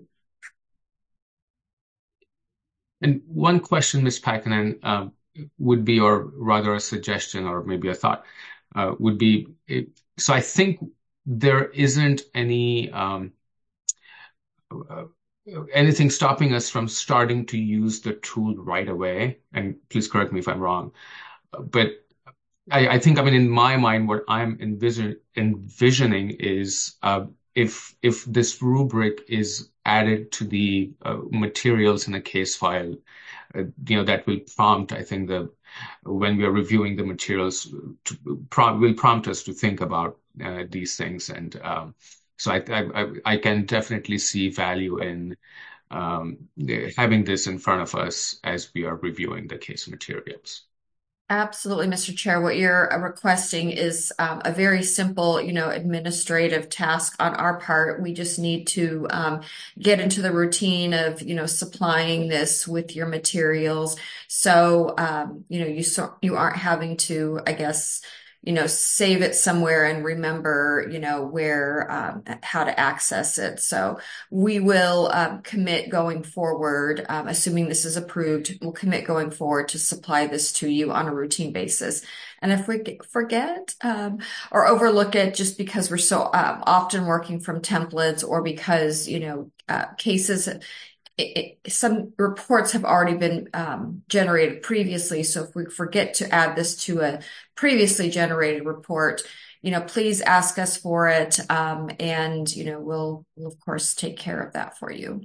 And one question, Miz Pakkanen, uh, would be, or rather a suggestion or maybe a thought, uh, would be, so I think there isn't any um, uh, anything stopping us from starting to use the tool right away. And please correct me if I'm wrong. But I, I think, I mean, in my mind, what I'm envision, envisioning is uh, if if this rubric is added to the uh, materials in a case file, uh, you know, that will prompt, I think, the when we are reviewing the materials, to, prompt, will prompt us to think about uh, these things. And um, so I, I I can definitely see value in um, having this in front of us as we are reviewing the case materials. Absolutely, Mister Chair. What you're requesting is um, a very simple, you know, administrative task on our part. We just need to um, get into the routine of, you know, supplying this with your materials. So, um, you know, you so, you aren't having to, I guess, you know, save it somewhere and remember, you know, where, um, how to access it. So we will um, commit going forward, um, assuming this is approved, we'll commit going forward to supply this to you on a routine basis. And if we forget um, or overlook it just because we're so um, often working from templates or because, you know, uh, cases It, it, some reports have already been um, generated previously. So if we forget to add this to a previously generated report, you know, please ask us for it. Um, and, you know, we'll, we'll, of course, take care of that for you.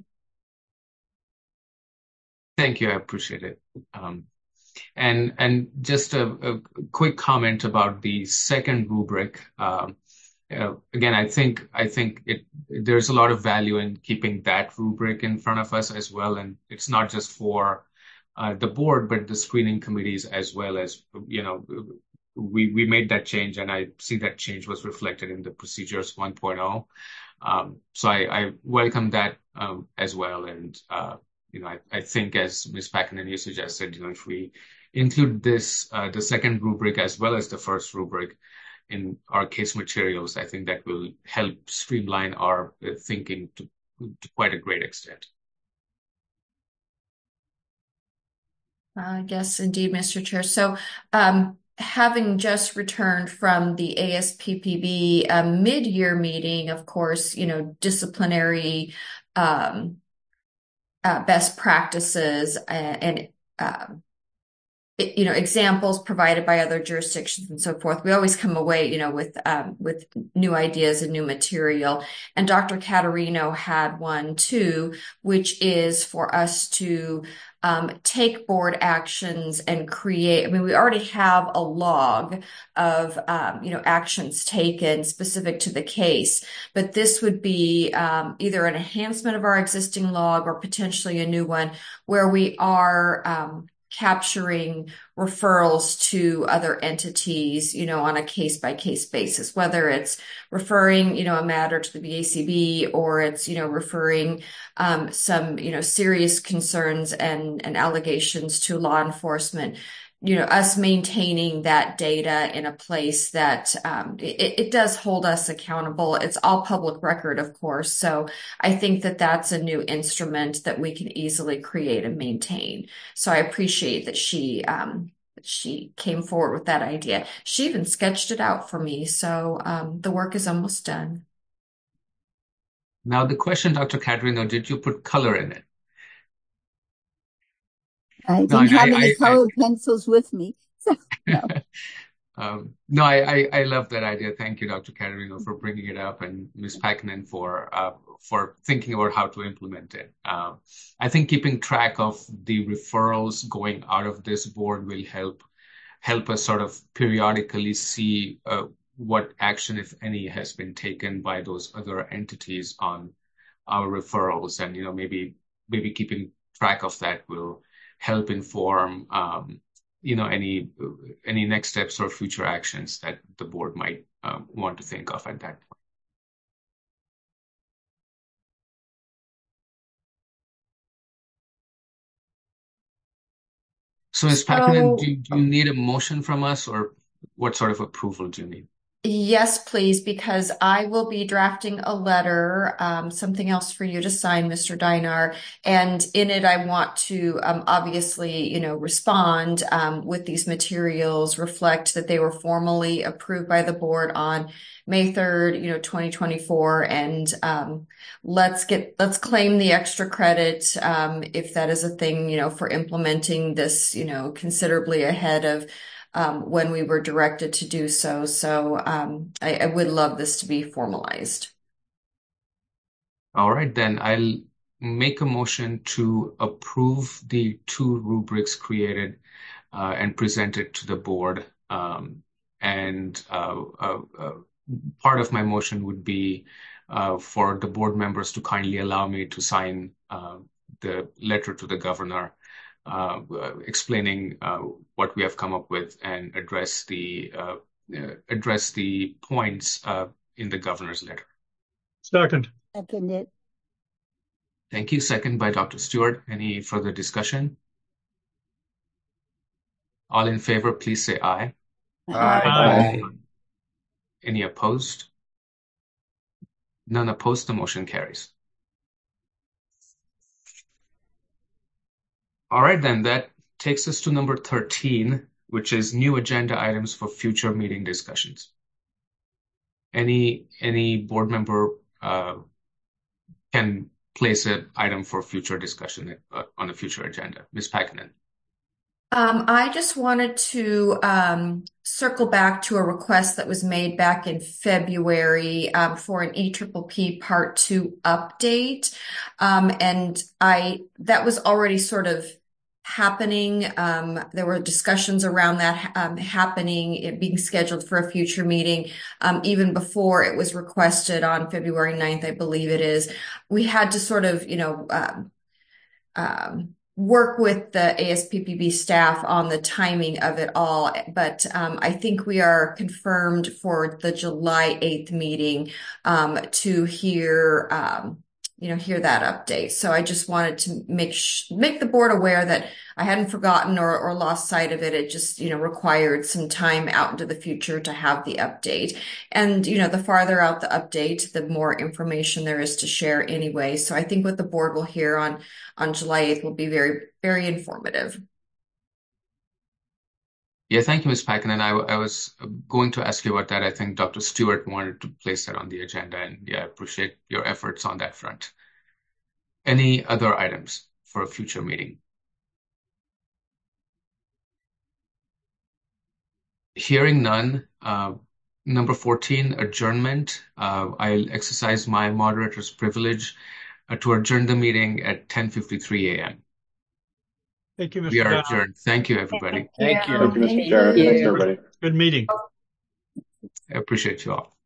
Thank you. I appreciate it. Um, and, and just a, a quick comment about the second rubric. Um, Uh, again, I think I think it there's a lot of value in keeping that rubric in front of us as well, and it's not just for uh, the board, but the screening committees as well. As you know, we we made that change, and I see that change was reflected in the procedures one point oh. Um, so I, I welcome that um, as well, and uh, you know, I, I think as Miz Packinen you suggested, you know, if we include this uh, the second rubric as well as the first rubric in our case materials, I think that will help streamline our thinking to, to quite a great extent. Uh, yes, indeed, Mister Chair. So, um, having just returned from the A S P P B uh, mid-year meeting, of course, you know, disciplinary um, uh, best practices and, and um, you know, examples provided by other jurisdictions and so forth. We always come away, you know, with, um, with new ideas and new material. And Doctor Caterino had one too, which is for us to, um, take board actions and create, I mean, we already have a log of, um, you know, actions taken specific to the case, but this would be, um, either an enhancement of our existing log or potentially a new one where we are, um, capturing referrals to other entities, you know, on a case-by-case basis, whether it's referring, you know, a matter to the B A C B or it's, you know, referring um, some, you know, serious concerns and, and allegations to law enforcement. You know, us maintaining that data in a place that um, it, it does hold us accountable. It's all public record, of course. So I think that that's a new instrument that we can easily create and maintain. So I appreciate that she um, she came forward with that idea. She even sketched it out for me. So um, the work is almost done. Now the question, Doctor Caterino, did you put color in it? I didn't no, have I, any I, colored I, pencils with me. So, no, um, no I, I, I love that idea. Thank you, Doctor Caterino, for bringing it up, and Miz Packinen for uh, for thinking about how to implement it. Uh, I think keeping track of the referrals going out of this board will help help us sort of periodically see uh, what action, if any, has been taken by those other entities on our referrals, and you know maybe maybe keeping track of that will help inform, um, you know, any any next steps or future actions that the board might um, want to think of at that point. So, Miz Packinen, do, do you need a motion from us, or what sort of approval do you need? Yes, please, because I will be drafting a letter, um, something else for you to sign, Mister Dinar. And in it, I want to um, obviously, you know, respond um, with these materials, reflect that they were formally approved by the board on May third, you know, twenty twenty-four. And um, let's get, let's claim the extra credit um, if that is a thing, you know, for implementing this, you know, considerably ahead of Um, when we were directed to do so. So um, I, I would love this to be formalized. All right, then I'll make a motion to approve the two rubrics created uh, and presented to the board. Um, and uh, uh, uh, part of my motion would be uh, for the board members to kindly allow me to sign uh, the letter to the governor uh, explaining uh, what we have come up with and address the uh, uh, address the points uh, in the governor's letter. Second. Second it. Thank you. Second by Doctor Stewart. Any further discussion? All in favor, please say aye. Aye. Aye. Any opposed? None opposed, the motion carries. All right, then that takes us to number thirteen, which is new agenda items for future meeting discussions. Any any board member uh, can place an item for future discussion uh, on a future agenda. Miz Pakkanen. Um, I just wanted to um, circle back to a request that was made back in February um, for an E P P P Part Two update, um, and I that was already sort of happening. Um, there were discussions around that um, happening, it being scheduled for a future meeting, um, even before it was requested on February ninth, I believe it is. We had to sort of, you know, um, um, work with the A S P P B staff on the timing of it all. But um, I think we are confirmed for the July eighth meeting um, to hear um, you know, hear that update. So I just wanted to make sh- make the board aware that I hadn't forgotten or, or lost sight of it. It just, you know, required some time out into the future to have the update. And, you know, the farther out the update, the more information there is to share anyway. So I think what the board will hear on, on July eighth will be very, very informative. Yeah, thank you, Miz Pakkanen. I, I was going to ask you about that. I think Doctor Stewart wanted to place that on the agenda, and yeah, I appreciate your efforts on that front. Any other items for a future meeting? Hearing none, uh, number fourteen, adjournment. Uh, I'll exercise my moderator's privilege uh, to adjourn the meeting at ten fifty-three a m Thank you, Mister We are Downer. adjourned. Thank you, everybody. Thank you. Thank you, Mister Chair. Thanks, everybody. Good meeting. I appreciate you all.